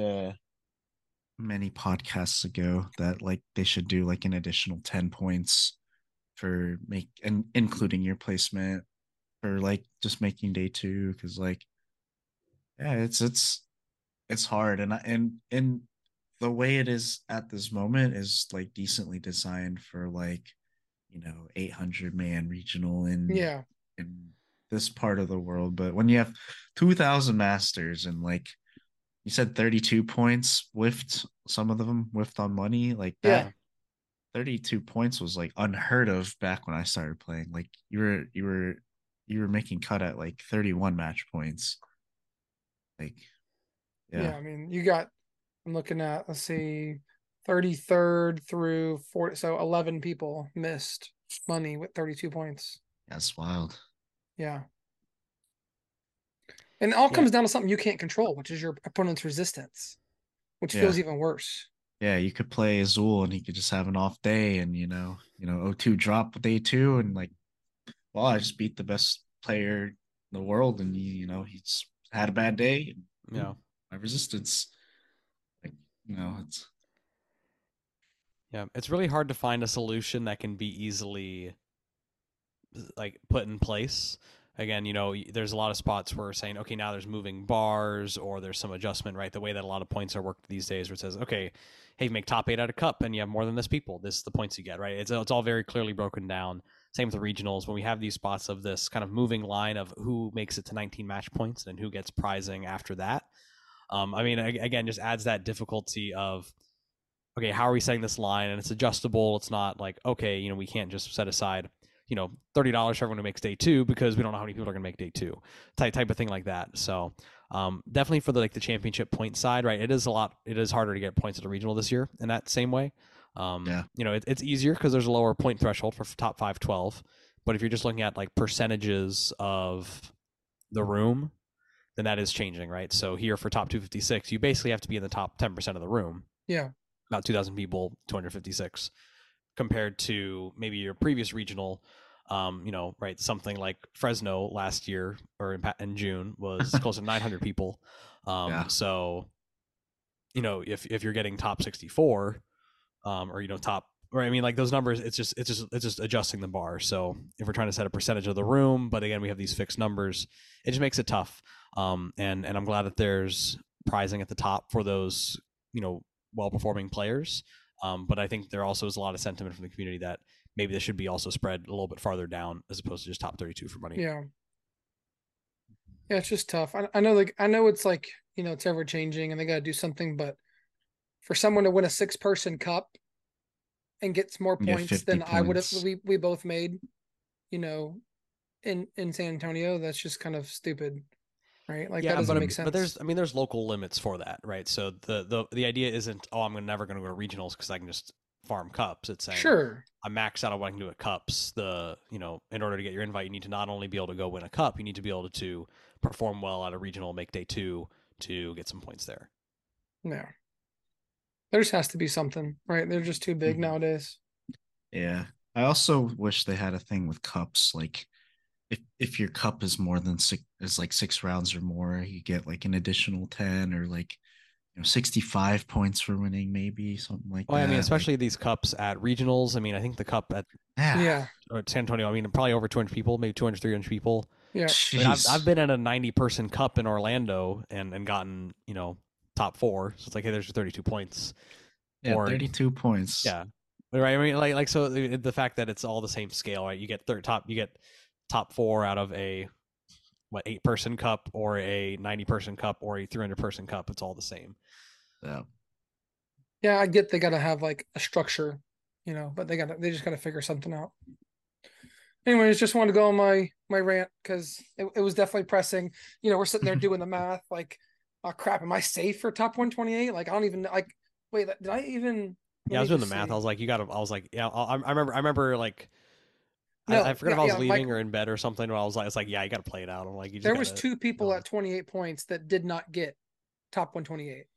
many podcasts ago that like they should do like an additional 10 points for including your placement for like just making day 2 because like yeah it's hard and the way it is at this moment is like decently designed for like 800-man regional Yeah. in this part of the world, but when you have 2,000 masters and like you said 32 points whiffed, some of them whiffed on money like Yeah. that. 32 points was like unheard of back when I started playing. Like you were making cut at like 31 match points. Like Yeah. yeah, I mean, I'm looking at, let's see, 33rd through 40. So 11 people missed money with 32 points. that's wild. Yeah. And it all Yeah. comes down to something you can't control, which is your opponent's resistance, which Yeah. feels even worse. Yeah, you could play Azul and he could just have an off day and O2 drop day 2 and like, well, I just beat the best player in the world and he's had a bad day. Yeah. My resistance. Like, it's Yeah. It's really hard to find a solution that can be easily like put in place. Again, there's a lot of spots where saying, okay, now there's moving bars or there's some adjustment, right? The way that a lot of points are worked these days, where it says, okay, hey, make top 8 out of cup and you have more than this people. This is the points you get, right? It's all very clearly broken down. Same with the regionals. When we have these spots of this kind of moving line of who makes it to 19 match points and who gets prizing after that. I mean, again, just adds that difficulty of, okay, how are we setting this line? And it's adjustable. It's not like, okay, we can't just set aside $30 for everyone who makes day 2 because we don't know how many people are going to make day 2 type of thing like that. So definitely for the championship point side, right? It is harder to get points at a regional this year in that same way. yeah. It's easier because there's a lower point threshold for top 5-12. But if you're just looking at like percentages of the room, then that is changing, right? So here for top 256, you basically have to be in the top 10% of the room. Yeah. About 2,000 people, 256. Compared to maybe your previous regional, right? Something like Fresno last year or in June was close to 900 people. Yeah. So, if you're getting top 64, or top, or I mean, like those numbers, it's just adjusting the bar. So if we're trying to set a percentage of the room, but again, we have these fixed numbers, it just makes it tough. And I'm glad that there's prizing at the top for those, well-performing players. But I think there also is a lot of sentiment from the community that maybe this should be also spread a little bit farther down as opposed to just top 32 for money. Yeah. Yeah, it's just tough. I know, I know it's like, it's ever changing and they got to do something, but for someone to win a 6-person cup and gets more points than I would have, we both made, in San Antonio, that's just kind of stupid. Right. Like that doesn't make sense. But there's local limits for that, right? So the idea isn't, oh, I'm never going to go to regionals because I can just farm cups. It's saying, sure, I max out on what I can do at cups. In order to get your invite, you need to not only be able to go win a cup, you need to be able to perform well at a regional, make day 2 to get some points there. Yeah. There just has to be something, right? They're just too big nowadays. Yeah. I also wish they had a thing with cups. Like if your cup is more than six is like 6 rounds or more, you get like an additional 10 or like 65 points for winning, maybe something like Well, I mean, that. Like, especially these cups at regionals. I mean, I think the cup at yeah, Yeah, San Antonio, I mean, probably over 200 people, maybe 200, 300 people. yeah. I mean, I've jeez. been at a 90-person cup in Orlando and gotten, top four. So it's like, hey, there's your 32 points. Yeah, Or 32 points. yeah, right. I mean, like so the fact that it's all the same scale, right? You get top four out of a 8-person cup or a 90-person cup or a 300-person cup. It's all the same. Yeah. Yeah, I get they gotta have like a structure, but they just gotta figure something out. Anyways, just wanted to go on my rant because it was definitely pressing. We're sitting there doing the math, like, oh crap, am I safe for top 128? Like, I don't even like. Wait, did I even? Yeah, Let I me was doing the just math. see. I was like, you got to. I was like, yeah. I remember like. I No, forgot yeah, if I was yeah. leaving or in bed or something. But I was like, it's like, yeah, you got to play it out. I'm like, you just There got was to. two people at 28 points that did not get top 128.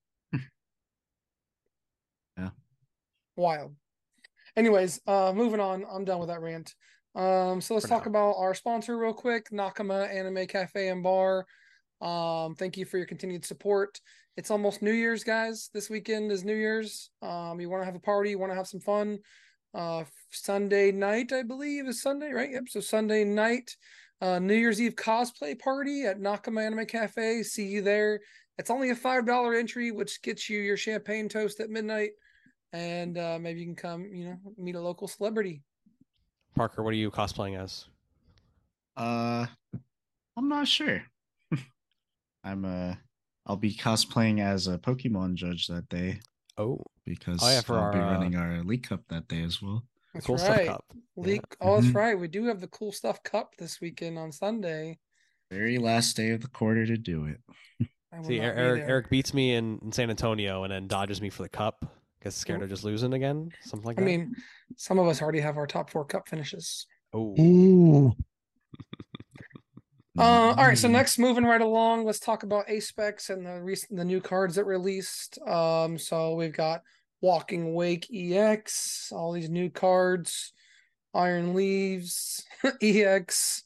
Yeah. Wild. Anyways, moving on. I'm done with that rant. So let's For talk now. about our sponsor real quick, Nakama Anime Cafe and Bar. Thank you for your continued support. It's almost New Year's, guys. This weekend is New Year's. You want to have a party, you want to have some fun. Sunday night, I believe, is Sunday, right? Yep. So Sunday night, New Year's Eve cosplay party at Nakama Anime Cafe. See you there. It's only a $5 entry, which gets you your champagne toast at midnight, and maybe you can come, meet a local celebrity. Parker, what are you cosplaying as? Uh, I'm not sure. I'm I'll be cosplaying as a Pokemon judge that day Oh, yeah, because for I'll our be running our League Cup that day as well. the That's cool stuff right. cup. Yeah. Leak. Oh, that's Mhm. right. We do have the Cool Stuff Cup this weekend on Sunday. Very last day of the quarter to do it. I will See, not be there. Eric beats me in San Antonio and then dodges me for the cup. Gets scared of just losing again, something like I that. mean, some of us already have our top four cup finishes. Oh, Ooh. All right. So Mm. next, moving right along, let's talk about A specs and the new cards that released. So we've got Walking Wake EX, all these new cards, Iron Leaves EX.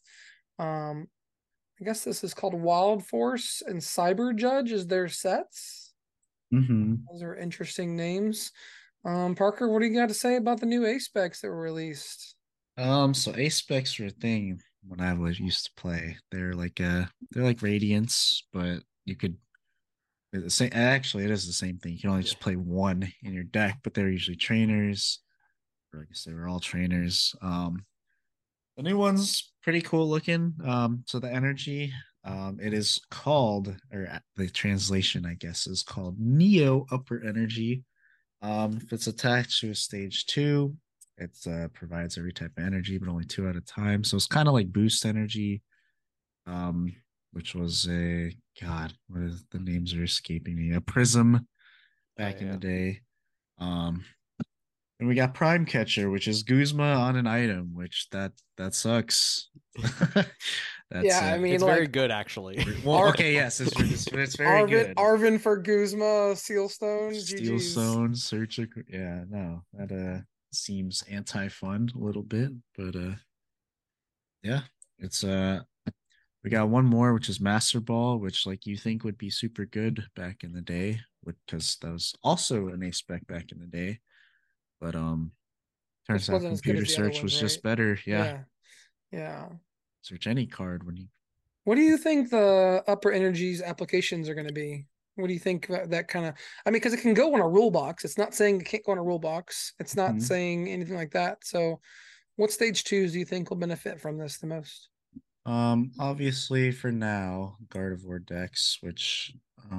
I guess this is called Wild Force and Cyber Judge is their sets. Mhm. Those are interesting names. Parker, what do you got to say about the new A specs that were released? So A specs were a thing when I was used to play. They're like Radiance, but you could the same actually it is the same thing. You can only yeah. just play one in your deck, but they're usually trainers. Or I guess they were all trainers. The new one's pretty cool looking. So the energy, it is called, or the translation, I guess, is called Neo Upper Energy. If it's attached to a stage two, it provides every type of energy, but only two at a time. So it's kind of like boost energy, um, which was a god. What is the names are escaping me? A prism Oh, back in the yeah. day. Um, and we got Prime Catcher, which is Guzma on an item, which that sucks. That's Yeah, I mean, It's very like good, actually. well, Ar- okay, yes, it's very good. Arvin for Guzma, Sealstone, Steel GG's. Stone, Search, yeah, no, that seems anti-fun a little bit, but yeah, it's we got one more, which is Master Ball, which like you think would be super good back in the day, because that was also an ace spec back in the day, but turns Just out wasn't as good computer as the other search ones, was right? just better. Yeah, Yeah, yeah. search any card when you. What do you think the upper energies applications are going to be? What do you think that kind of? I mean, because it can go on a rule box. It's not saying it can't go on a rule box. It's not Mhm. saying anything like that. So, what stage twos do you think will benefit from this the most? Obviously for now, Gardevoir decks, which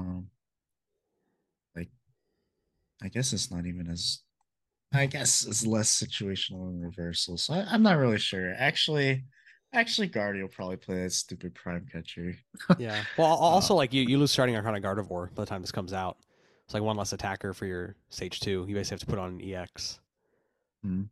like I guess it's not even as I guess it's less situational and reversal. So I'm not really sure. Actually, Guardy will probably play that stupid Prime Catcher. Yeah. Well, uh, also like you lose starting Arcana Gardevoir by the time this comes out. It's like one less attacker for your stage two. You basically have to put on an EX. hmm.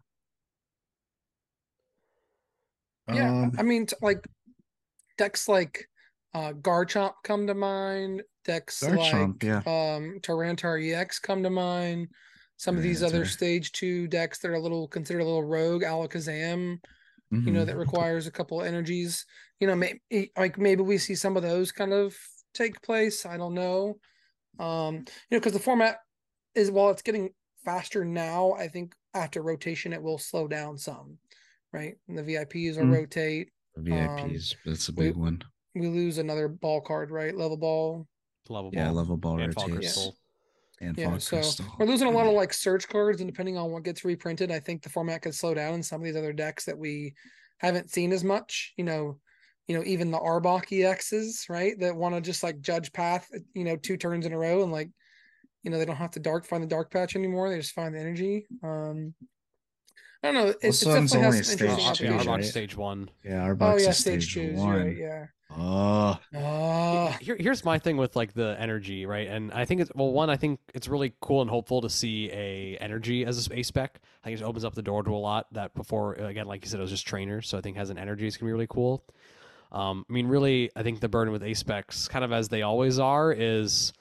Yeah, um, I mean, like decks like Garchomp come to mind. Decks like Garchomp, yeah. Tyranitar EX come to mind. some of these other Tyranitar. stage 2 decks that are considered a little rogue, Alakazam, Mhm. that requires a couple energies. Maybe we see some of those kind of take place. I don't know. Because the format is, while it's getting faster now, I think after rotation it will slow down some, right? And the VIPs will rotate. VIPs, that's a We big one. we lose another ball card, right? Level ball. Level Yeah, ball level ball and Fall rotates. Crystal. And Yeah, Fog so Crystal. we're losing a lot of like search cards, and depending on what gets reprinted, I think the format could slow down in some of these other decks that we haven't seen as much. Even the Arbok EXs, right? That want to just like judge path, 2 turns in a row, and like, they don't have to find the dark patch anymore. They just find the energy. I don't know. It This one's definitely only has a some interesting stage two, Yeah, applications. Arbok right? stage 1. Yeah, our Oh box yeah, is stage stage 2s. You're right. one. Yeah. Oh, Here's my thing with like the energy, right? And I think I think it's really cool and hopeful to see a energy as a spec. I think it opens up the door to a lot that before, again, like you said, it was just trainers. So I think has an energy is gonna be really cool. Really, I think the burden with A-specs, kind of as they always are, is,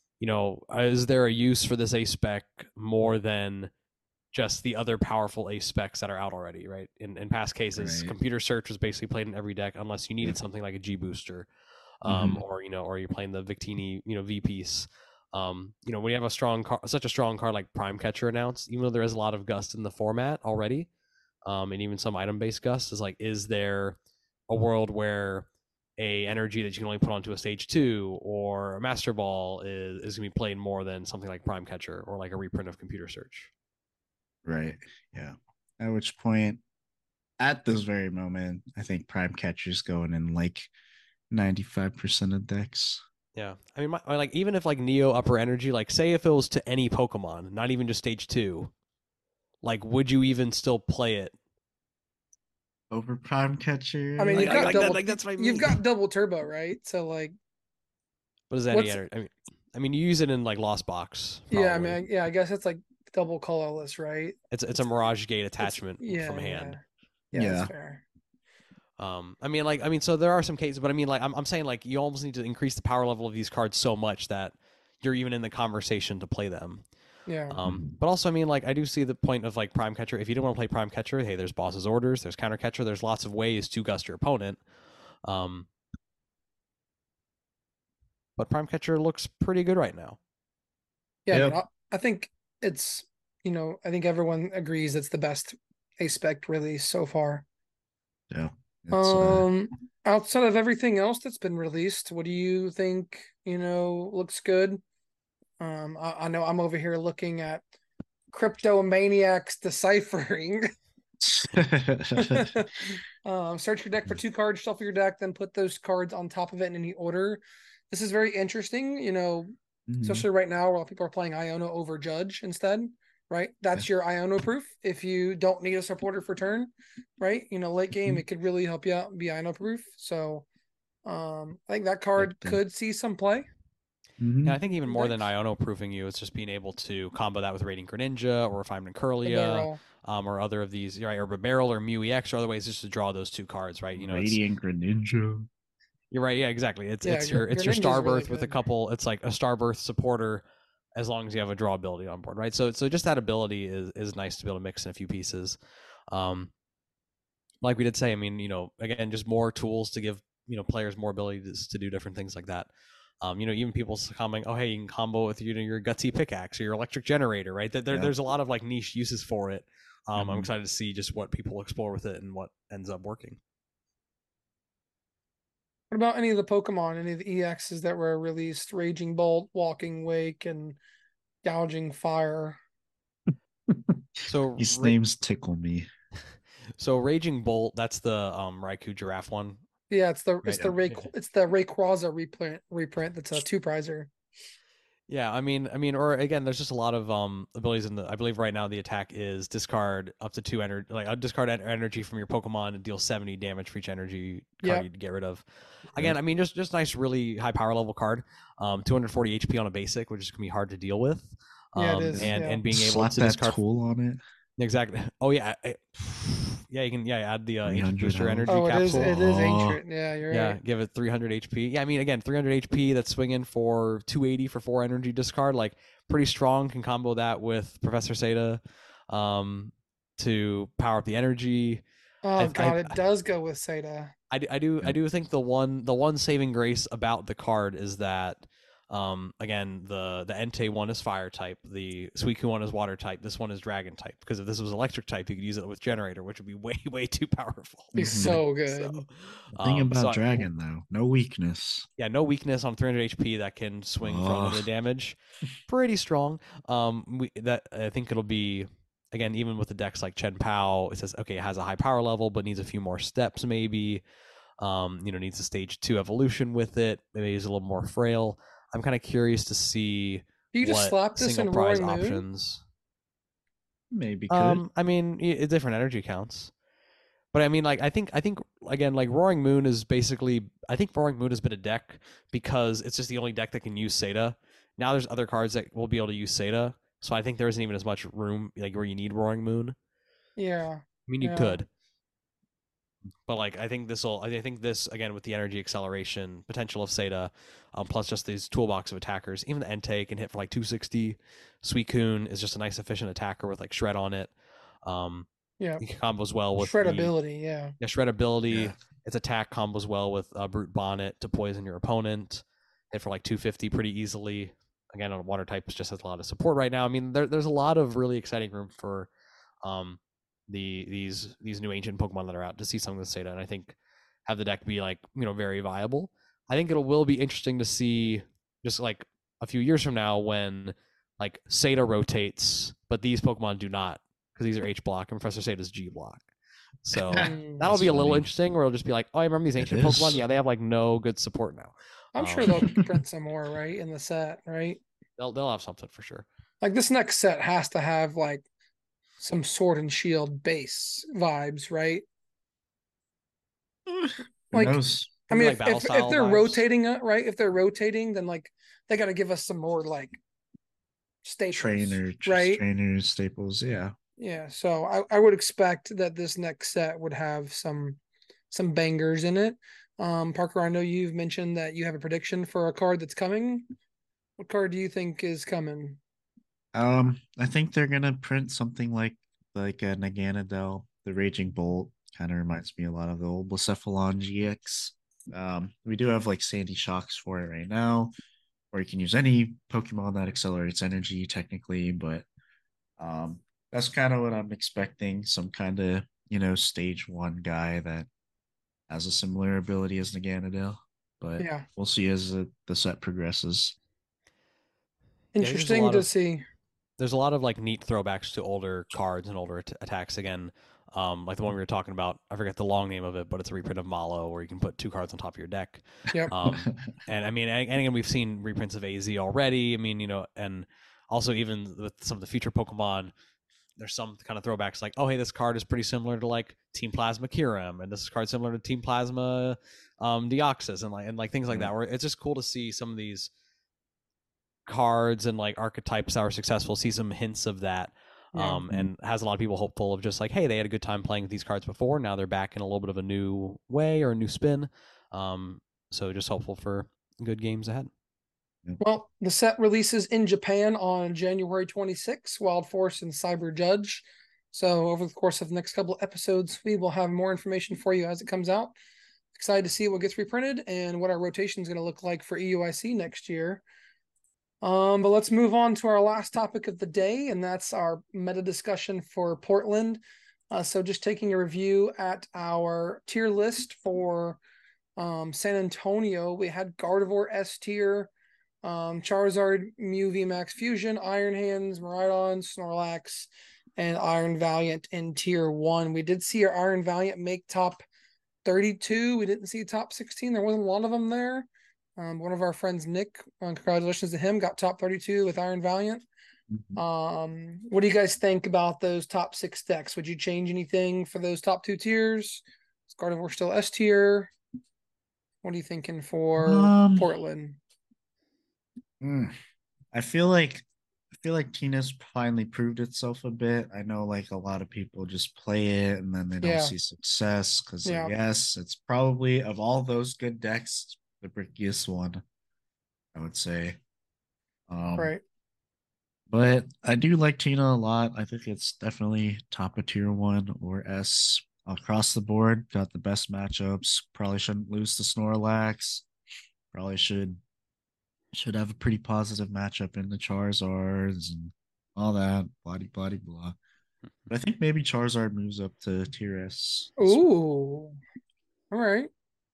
is there a use for this A-spec more than just the other powerful A-specs that are out already, right? In past cases, right. computer search was basically played in every deck unless you needed something like a G booster, or you're playing the Victini, V piece. When you have such a strong card like Prime Catcher announced, even though there is a lot of gust in the format already, and even some item-based gust, is there a world where a energy that you can only put onto a stage 2 or a Master Ball is going to be played more than something like Prime Catcher or like a reprint of Computer Search? Right. Yeah. At which point, at this very moment, I think Prime Catcher's going in like 95% of decks. Yeah, like even if like Neo upper energy, like say if it was to any Pokemon, not even just stage 2, like would you even still play it? Over Prime Catcher. I mean, you've got double. That's what I mean. You've got double turbo, right? So like, What is any energy? You use it in like Lost Box. Probably. I guess it's like double colorless, right? It's a Mirage Gate attachment from hand. Yeah, that's fair. So there are some cases, but I'm saying like you almost need to increase the power level of these cards so much that you're even in the conversation to play them. Yeah. But also, I do see the point of like Prime Catcher. If you don't want to play Prime Catcher, hey, there's Boss's Orders, there's Counter Catcher, there's lots of ways to gust your opponent. But Prime Catcher looks pretty good right now. Yeah, yep. I think it's, I think everyone agrees it's the best A-spec release so far. Yeah. Outside of everything else that's been released, what do you think, looks good? I know I'm over here looking at Cryptomaniacs Deciphering. Search your deck for 2 cards, shuffle your deck, then put those cards on top of it in any order. This is very interesting, especially right now where people are playing Iono over Judge instead, right? That's your Iono proof. If you don't need a supporter for turn, right? Late game, it could really help you out and be Iono proof. So I think that card could see some play. Yeah, I think even more than Iono proofing you, it's just being able to combo that with Radiant Greninja or Refinement Curlia, or other of these, right? Or Barrel or Mew EX or other ways just to draw those 2 cards, right? Radiant Greninja. You're right. Yeah, exactly. It's your Starbirth really with a couple. It's like a Starbirth supporter, as long as you have a draw ability on board, right? So just that ability is nice to be able to mix in a few pieces. Like we did say, again, just more tools to give players more abilities to do different things like that. Even people commenting, oh hey, you can combo with your gutsy pickaxe or your electric generator, right? There's a lot of like niche uses for it. I'm excited to see just what people explore with it and what ends up working. What about any of the Pokemon, any of the EXs that were released? Raging Bolt, Walking Wake, and Gouging Fire. So these names tickle me. So Raging Bolt, that's the Raikou Giraffe one. Yeah, it's the Rayquaza reprint that's a 2-prizer. Yeah, or again, there's just a lot of abilities in the. I believe right now the attack is discard up to 2 energy, like discard energy from your Pokemon and deal 70 damage for each energy card you get rid of. Again, just nice, really high power level card. 240 HP on a basic, which is gonna be hard to deal with. It is. And being able slap to that discard tool on it. Exactly. Oh yeah. you can add the Ancient 300 Booster health. energy Oh, capsule. it is Oh. ancient. Yeah, you're Yeah, right. give it 300 HP. Yeah, I mean, again, 300 HP, that's swinging for 280 for 4 energy discard. Like, pretty strong. Can combo that with Professor Seda to power up the energy. Oh I, God, it does go with Seda. I do think the one saving grace about the card is that again the Entei one is fire type, the Suicune one is water type, this one is dragon type, because if this was electric type you could use it with generator, which would be way too powerful. He's Mhm. so good. So The thing about so Dragon though, no weakness. yeah, no weakness on 300 HP that can swing for Oh. unlimited damage. Pretty strong. That I think it'll be, again, even with the decks like Chen Pao, it says okay, it has a high power level, but needs a few more steps maybe. Needs a stage 2 evolution with it. Maybe he's a little more frail. I'm kind of curious to see Do you just what slap this single in prize Roaring Moon? options. Maybe could. I mean, different energy counts. But I mean, like, I think again, like Roaring Moon is basically, I think Roaring Moon has been a deck because it's just the only deck that can use Seda. Now there's other cards that will be able to use Seda, so I think there isn't even as much room like where you need Roaring Moon. Yeah. I mean, you Yeah. could, but like I think this again with the energy acceleration potential of Seda, plus just these toolbox of attackers. Even the Entei can hit for like 260. Suicune is just a nice efficient attacker with like Shred on it. Yeah. He combos well with Shred the ability, yeah. Shred ability. Yeah. Its attack combos well with Brute Bonnet to poison your opponent. Hit for like 250 pretty easily. Again, on water type, just has a lot of support right now. I mean, there's a lot of really exciting room for these new ancient Pokemon that are out to see some of the Seda, and I think have the deck be like very viable. I think will be interesting to see just like a few years from now when like Seda rotates, but these Pokemon do not because these are H block and Professor Seda's G block. So that'll That's be a little funny. interesting where it'll just be like, oh, I remember these ancient Pokemon. is. Yeah, they have like no good support now. I'm sure they'll print some more, right, in the set, right? They'll have something for sure. Like this next set has to have like some Sword and Shield base vibes, right? Who Like, knows? I mean, Like battle if style they're vibes. rotating it, right? If they're rotating, then like they got to give us some more like staples, right? Trainers, staples, yeah. Yeah. So I would expect that this next set would have some bangers in it. Parker, I know you've mentioned that you have a prediction for a card that's coming. What card do you think is coming? I think they're gonna print something like a Naganadel. The Raging Bolt kind of reminds me a lot of the old Blacephalon GX. We do have like Sandy Shocks for it right now, or you can use any Pokemon that accelerates energy technically, but that's kind of what I'm expecting. Some kind of stage 1 guy that has a similar ability as Naganadel, but Yeah. we'll see as the set progresses. Interesting to see. There's a lot of like neat throwbacks to older cards and older attacks again. Like the one we were talking about, I forget the long name of it, but it's a reprint of Malo where you can put 2 cards on top of your deck. Yep. And I mean, and again, we've seen reprints of AZ already. I mean, and also even with some of the future Pokemon, there's some kind of throwbacks like, oh, hey, this card is pretty similar to like Team Plasma Kyurem, and this card similar to Team Plasma Deoxys, and like things like that. Where it's just cool to see some of these cards and like archetypes that are successful, see some hints of that. Yeah. And has a lot of people hopeful of just like, hey, they had a good time playing with these cards before. Now they're back in a little bit of a new way or a new spin. So just hopeful for good games ahead. Well, the set releases in Japan on January 26th, Wild Force and Cyber Judge. So over the course of the next couple of episodes, we will have more information for you as it comes out. Excited to see what gets reprinted and what our rotation is going to look like for EUIC next year. But let's move on to our last topic of the day, and that's our meta discussion for Portland. So just taking a review at our tier list for San Antonio, we had Gardevoir S tier, Charizard, Mew VMAX Fusion, Iron Hands, Miraidon, Snorlax, and Iron Valiant in tier 1. We did see our Iron Valiant make top 32. We didn't see top 16. There wasn't a lot of them there. One of our friends, Nick, congratulations to him, got top 32 with Iron Valiant. What do you guys think about those top 6 decks? Would you change anything for those top 2 tiers? Is Gardevoir still S tier? What are you thinking for Portland? I feel like feel like Tina's finally proved itself a bit. I know like a lot of people just play it and then they don't Yeah, see success because yeah, yes, it's probably of all those good decks, the brickiest one, I would say. Um, right. but I do like Tina a lot. I think it's definitely top of tier one or S across the board. Got the best matchups. Probably shouldn't lose to Snorlax. Probably should have a pretty positive matchup in the Charizards and all that. Blah blah blah. But I think maybe Charizard moves up to tier S this week. Ooh, all right.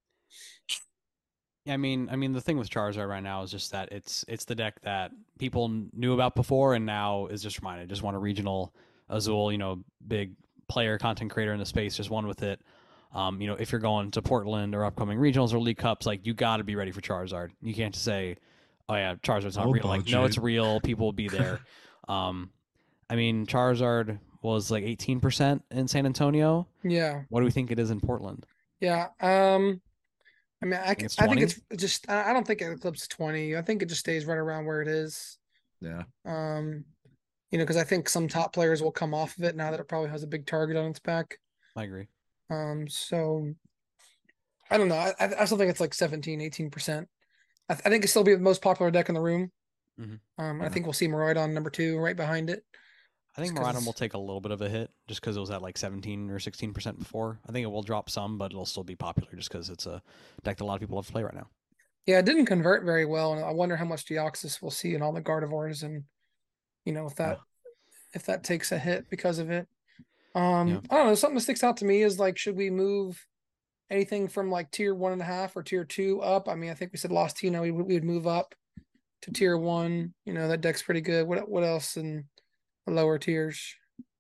Yeah, I mean, the thing with Charizard right now is just that it's the deck that people knew about before, and now is just reminded. Just want a regional Azul, big player, content creator in the space, just one with it. If you're going to Portland or upcoming regionals or League Cups, like you got to be ready for Charizard. You can't just say, "Oh yeah, Charizard's not Low real." Like, no, it's budget. real. People will be there. Um, I mean, Charizard was like 18% in San Antonio. Yeah, What do we think it is in Portland? yeah. I mean, I think it's I think 20. it's just I don't think it eclipses 20. I think it just stays right around where it is. Yeah. Um, because I think some top players will come off of it now that it probably has a big target on its back. I agree. So I don't know. I still think it's like 17, 18%. I think it's still be the most popular deck in the room. Hmm. I Yeah. think we'll see Moroidon number two right behind it. I Just think because Miraidon will take a little bit of a hit just because it was at like 17 or 16% before. I think it will drop some, but it'll still be popular just because it's a deck that a lot of people love to play right now. yeah, it didn't convert very well, and I wonder how much Deoxys we'll see in all the Gardevoirs, and if Yeah. that takes a hit because of it. Yeah. I don't know. Something that sticks out to me is like, should we move anything from like tier 1.5 or tier 2 up? I mean, I think we said Lost Tina, we would move up to tier 1. That deck's pretty good. What else in the lower tiers?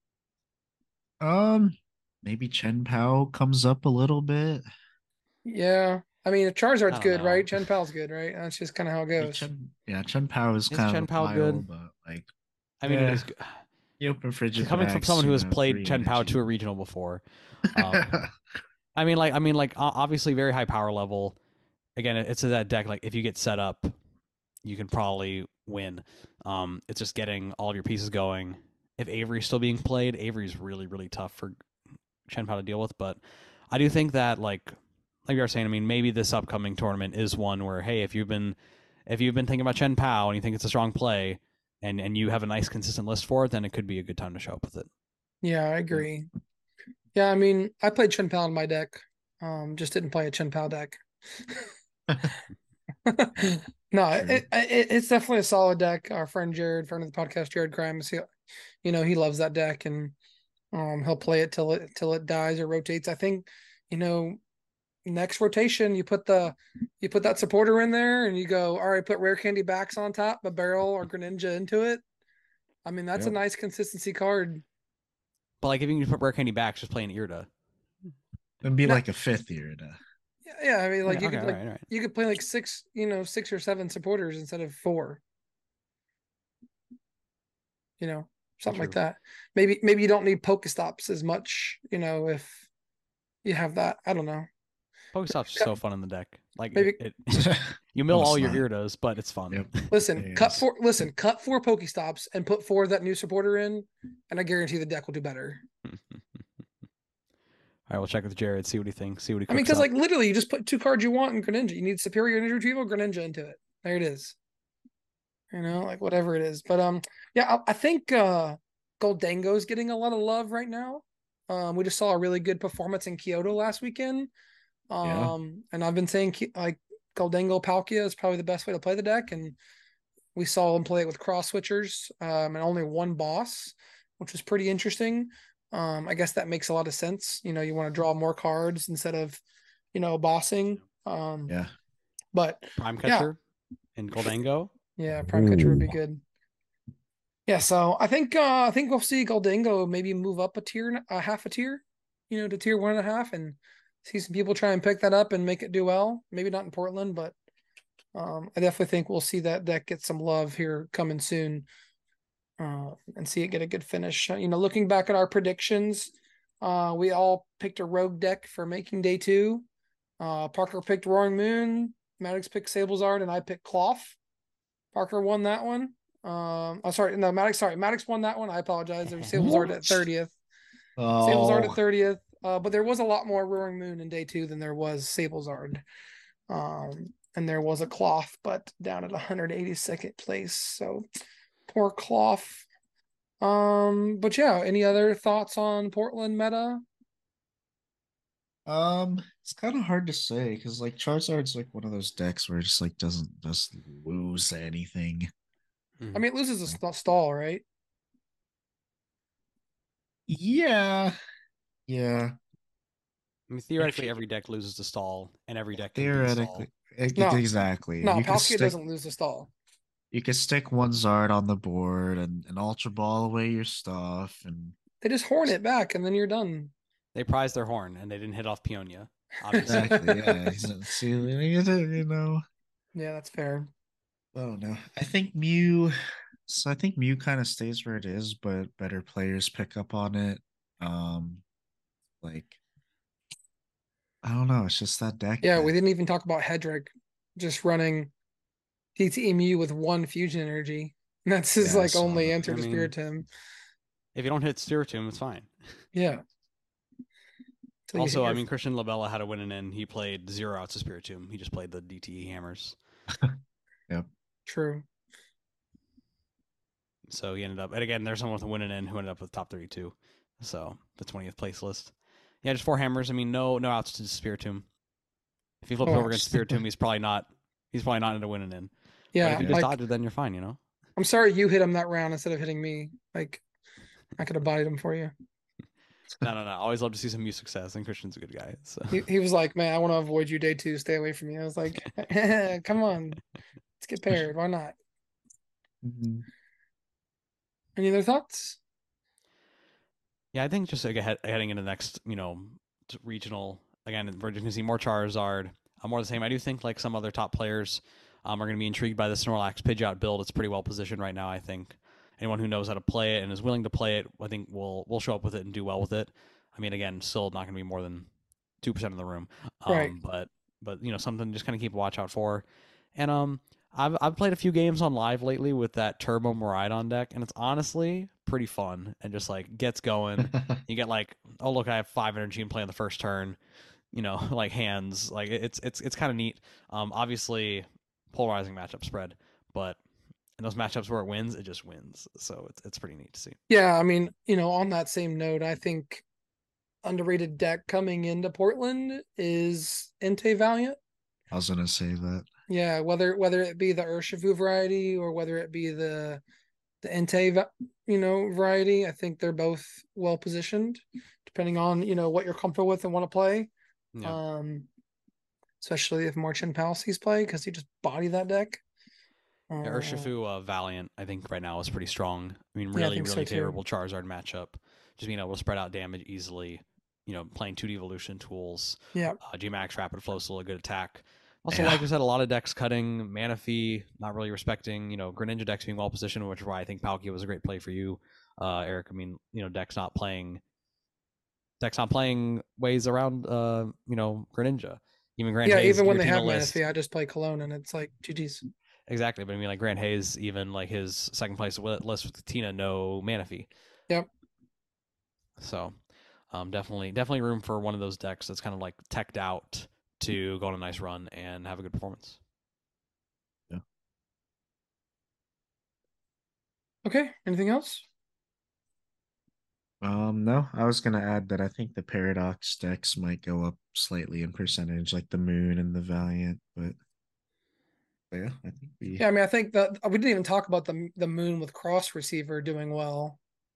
Um, Maybe Chen Pao comes up a little bit. Yeah. I mean, Charizard's I don't good, right? know. Chen Pal's good, right? That's just kind of how it Like goes. Chen, yeah, Chen Pao is Is kind of Chen a Pao pile, good? but like, I mean, it yeah, is you open frigid coming from packs, someone who has played 3 Chen Pao to energy. a regional before. Um, I mean, like obviously very high power level. Again, it's that deck. Like if you get set up, you can probably win. It's just getting all of your pieces going. If Avery's still being played, Avery's really, really tough for Chen Pao to deal with. But I do think that like you were saying, I mean, maybe this upcoming tournament is one where, hey, if you've been thinking about Chen Pao and you think it's a strong play, and you have a nice consistent list for it, then it could be a good time to show up with it. Yeah, I Yeah. agree. Yeah, I mean, I played Chen Pal in my deck. Just didn't play a Chen Pal deck. No, True. it's definitely a solid deck. Our friend Jared, friend of the podcast, Jared Grimes, he loves that deck, and he'll play it till it dies or rotates. I think, you know, next rotation you put that supporter in there, and you go, all right, put rare candy backs on top, a barrel or Greninja into it. I mean, that's a Yep. nice consistency card. But like if you can put Rare Candy back, just play an Irida. It'd be No, like a fifth year to yeah, I mean, like Okay, okay, all right, all right. you could play like six, 6 or 7 supporters instead of 4, something like True. that. Maybe you don't need Pokestops as much, if you have that. I don't know. Pokestop's so fun in the deck. Like Maybe you mill No, all it's your not. Iridas, but it's fun. Yep. listen, It cut is. four. Listen, cut 4 Pokestops and put 4 of that new supporter in, and I guarantee the deck will do better. All right, we'll check with Jared, see what he thinks, see what he I mean, cooks because up. like literally, you just put 2 cards you want in Greninja. You need Superior Energy Retrieval, Greninja into it. There it is. Like whatever it is. But yeah, I think Goldango is getting a lot of love right now. We just saw a really good performance in Kyoto last weekend. Yeah. And I've been saying like Goldango Palkia is probably the best way to play the deck, and we saw him play it with cross switchers, and only one boss, which was pretty interesting. I guess that makes a lot of sense. You want to draw more cards instead of, bossing. Yeah. But Prime yeah, Catcher and Goldango. yeah, Prime Catcher would be Ooh. good. Yeah, so I think we'll see Goldango maybe move up a half a tier, to tier 1.5, and see some people try and pick that up and make it do well. Maybe not in Portland, but I definitely think we'll see that deck get some love here coming soon, and see it get a good finish. Looking back at our predictions, we all picked a rogue deck for making day 2. Parker picked Roaring Moon, Maddox picked Sablezard, and I picked Cloth. Parker won that one. Oh, sorry, no, Maddox won that one. I apologize. There was Sablezard at 30th. Sablezard at Oh, 30th. But there was a lot more Roaring Moon in day 2 than there was Sablezard. And there was a Cloth, but down at 182nd place. So poor Cloth. But yeah, any other thoughts on Portland meta? it's kind of hard to say because like Charizard's like one of those decks where it just like doesn't just lose anything. I mean, it loses a stall, right? Yeah, yeah. I mean, theoretically, every deck loses to stall, and every deck can beat stall. Theoretically, No, exactly. no, You can Palkia stick doesn't lose the stall. you can stick one Zard on the board and Ultra Ball away your stuff and They just horn it back, and then you're done. They prized their horn, and they didn't hit off Peonia. Obviously. exactly, yeah. See, you know. Yeah, that's fair. Oh no. I think Mew so I think Mew kind of stays where it is, but better players pick up on it. Um like I don't know, it's just that deck Yeah, we that didn't even talk about Hedrick just running TTEMU with 1 fusion energy. And that's his yeah, I like saw only that. enter I to mean- Spiritomb. If you don't hit Spiritomb, it's fine. Yeah. Till you Also, hit I your- mean, Christian Labella had a win and in. He played 0 outs of Spiritomb. He just played the DTE hammers. Yep. True. So he ended up, and again, there's someone with a win and in who ended up with top 32. So the 20th place list. Yeah, just 4 hammers. I mean, no outs to Spiritomb. If he flips Oh, over against Spiritomb, he's probably not into win and in. But Yeah, if you just like dodge it, then you're fine, you know? I'm sorry you hit him that round instead of hitting me. Like I could have bodied him for you. No. I always love to see some Mew success, and Christian's a good guy. So He was like, "Man, I want to avoid you day 2. Stay away from me." I was like, "Come on, let's get paired. Why not?" Mhm. Any other thoughts? yeah, I think just like heading into the next, regional again, we're just gonna see more Charizard, more of the same. I do think like some other top players are going to be intrigued by the Snorlax Pidgeot build. It's pretty well positioned right now. I think anyone who knows how to play it and is willing to play it, I think will show up with it and do well with it. I mean, again, still not going to be more than 2% of the room, Right. But something to just kind of keep a watch out for. And I've played a few games on live lately with that Turbo Miraidon deck, and it's honestly pretty fun and just like gets going. You get like, oh look, I have 5 energy and play on the first turn. Like hands, like it's kind of neat. Obviously, polarizing matchup spread, but in those matchups where it wins, it just wins. So it's pretty neat to see. Yeah, I mean, on that same note, I think underrated deck coming into Portland is Entei Valiant. I was gonna say that. Yeah, whether it be the Urshifu variety or whether it be the Entei variety, I think they're both well positioned, depending on what you're comfortable with and want to play. Yeah. Especially if Marchand Palaces play because he just body that deck. Yeah, Urshifu Valiant, I think right now is pretty strong. I mean, I really, think so, really too. favorable Charizard matchup. Just being able to spread out damage easily. Playing 2D evolution tools. Yeah. G-Max Rapid Flow still a good attack. Also, Yeah. like I said, a lot of decks cutting Manaphy, not really respecting. Greninja decks being well positioned, which is why I think Palkia was a great play for you, Eric. I mean, decks not playing ways around. Greninja. Even Grant Hayes, even when they your have Tina list. Manaphy, I just play Cologne and it's like GG's. Exactly, but I mean, like Grant Hayes, even like his second place list with Tina, no Manaphy. Yep. So, definitely room for one of those decks that's kind of like teched out to go on a nice run and have a good performance. Yeah. Okay. Anything else? No, I was gonna add that I think the Paradox decks might go up slightly in percentage, like the Moon and the Valiant, but yeah, I think we. Yeah, I mean, I think that we didn't even talk about the Moon with Cross Receiver doing well.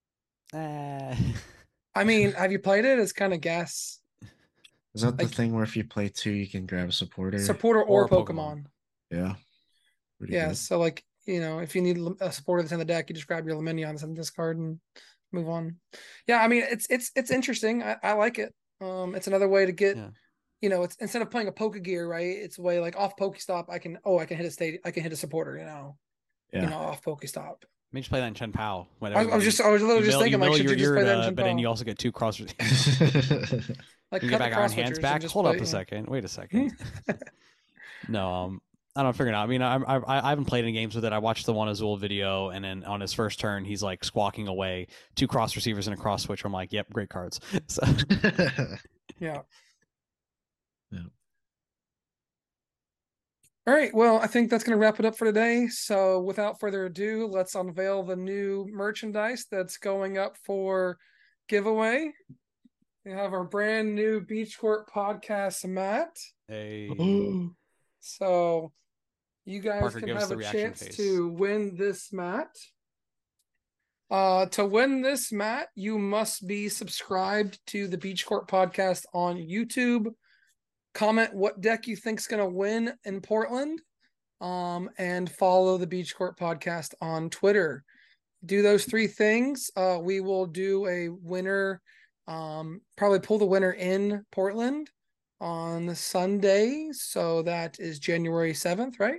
I mean, have you played it? It's kind of guess. Is that the like- thing where if you play 2, you can grab a supporter? Supporter or Pokemon. Yeah. Pretty Yeah, good. so like, if you need a supporter that's in the deck, you just grab your Luminions and discard and move on. Yeah, I mean, it's interesting. I like it. It's another way to get, Yeah. it's instead of playing a Pokegear, right? It's a way like off Pokestop, I can hit a supporter, Yeah. off Pokestop. Maybe just play that in Chen Pao. I was literally just thinking, like, should you just play that in Chen But then Pao? you also get 2 cross. Like, You cut get the back on cross hands switchers back. and just Hold up play, a second. Wait a second. No, I don't figure it out. I mean, I haven't played any games with it. I watched the one Azul video, and then on his first turn, he's like squawking away 2 cross receivers and a cross switch. I'm like, yep, great cards. So Yeah. Yeah. All right. Well, I think that's going to wrap it up for today. So without further ado, let's unveil the new merchandise that's going up for giveaway. We have our brand new Beach Court podcast mat. hey, So you guys Parker, can give us have the a reaction chance face. to win this mat. To win this mat, you must be subscribed to the Beach Court podcast on YouTube. Comment what deck you think's going to win in Portland, and follow the Beach Court podcast on Twitter. Do those 3 things. We will do a winner, probably pull the winner in Portland on Sunday. So that is January 7th, right?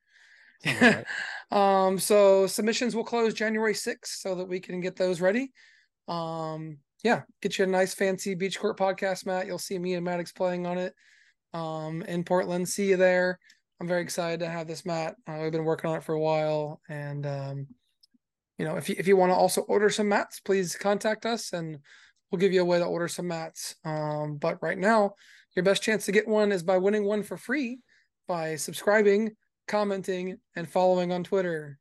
Right. So submissions will close January 6th so that we can get those ready. Yeah, get you a nice fancy Beach Court podcast mat. You'll see me and Maddox playing on it in Portland. See you there. I'm very excited to have this mat. We've been working on it for a while, and if you want to also order some mats, please contact us and we'll give you a way to order some mats. But right now, your best chance to get one is by winning one for free by subscribing, commenting, and following on Twitter.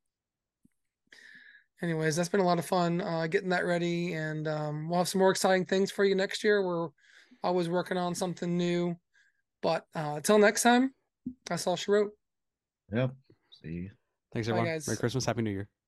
Anyways, that's been a lot of fun getting that ready, and we'll have some more exciting things for you next year. We're always working on something new. But until next time, that's all she wrote. Yep. See you. Thanks, Bye, everyone. guys. Merry Christmas. Happy New Year.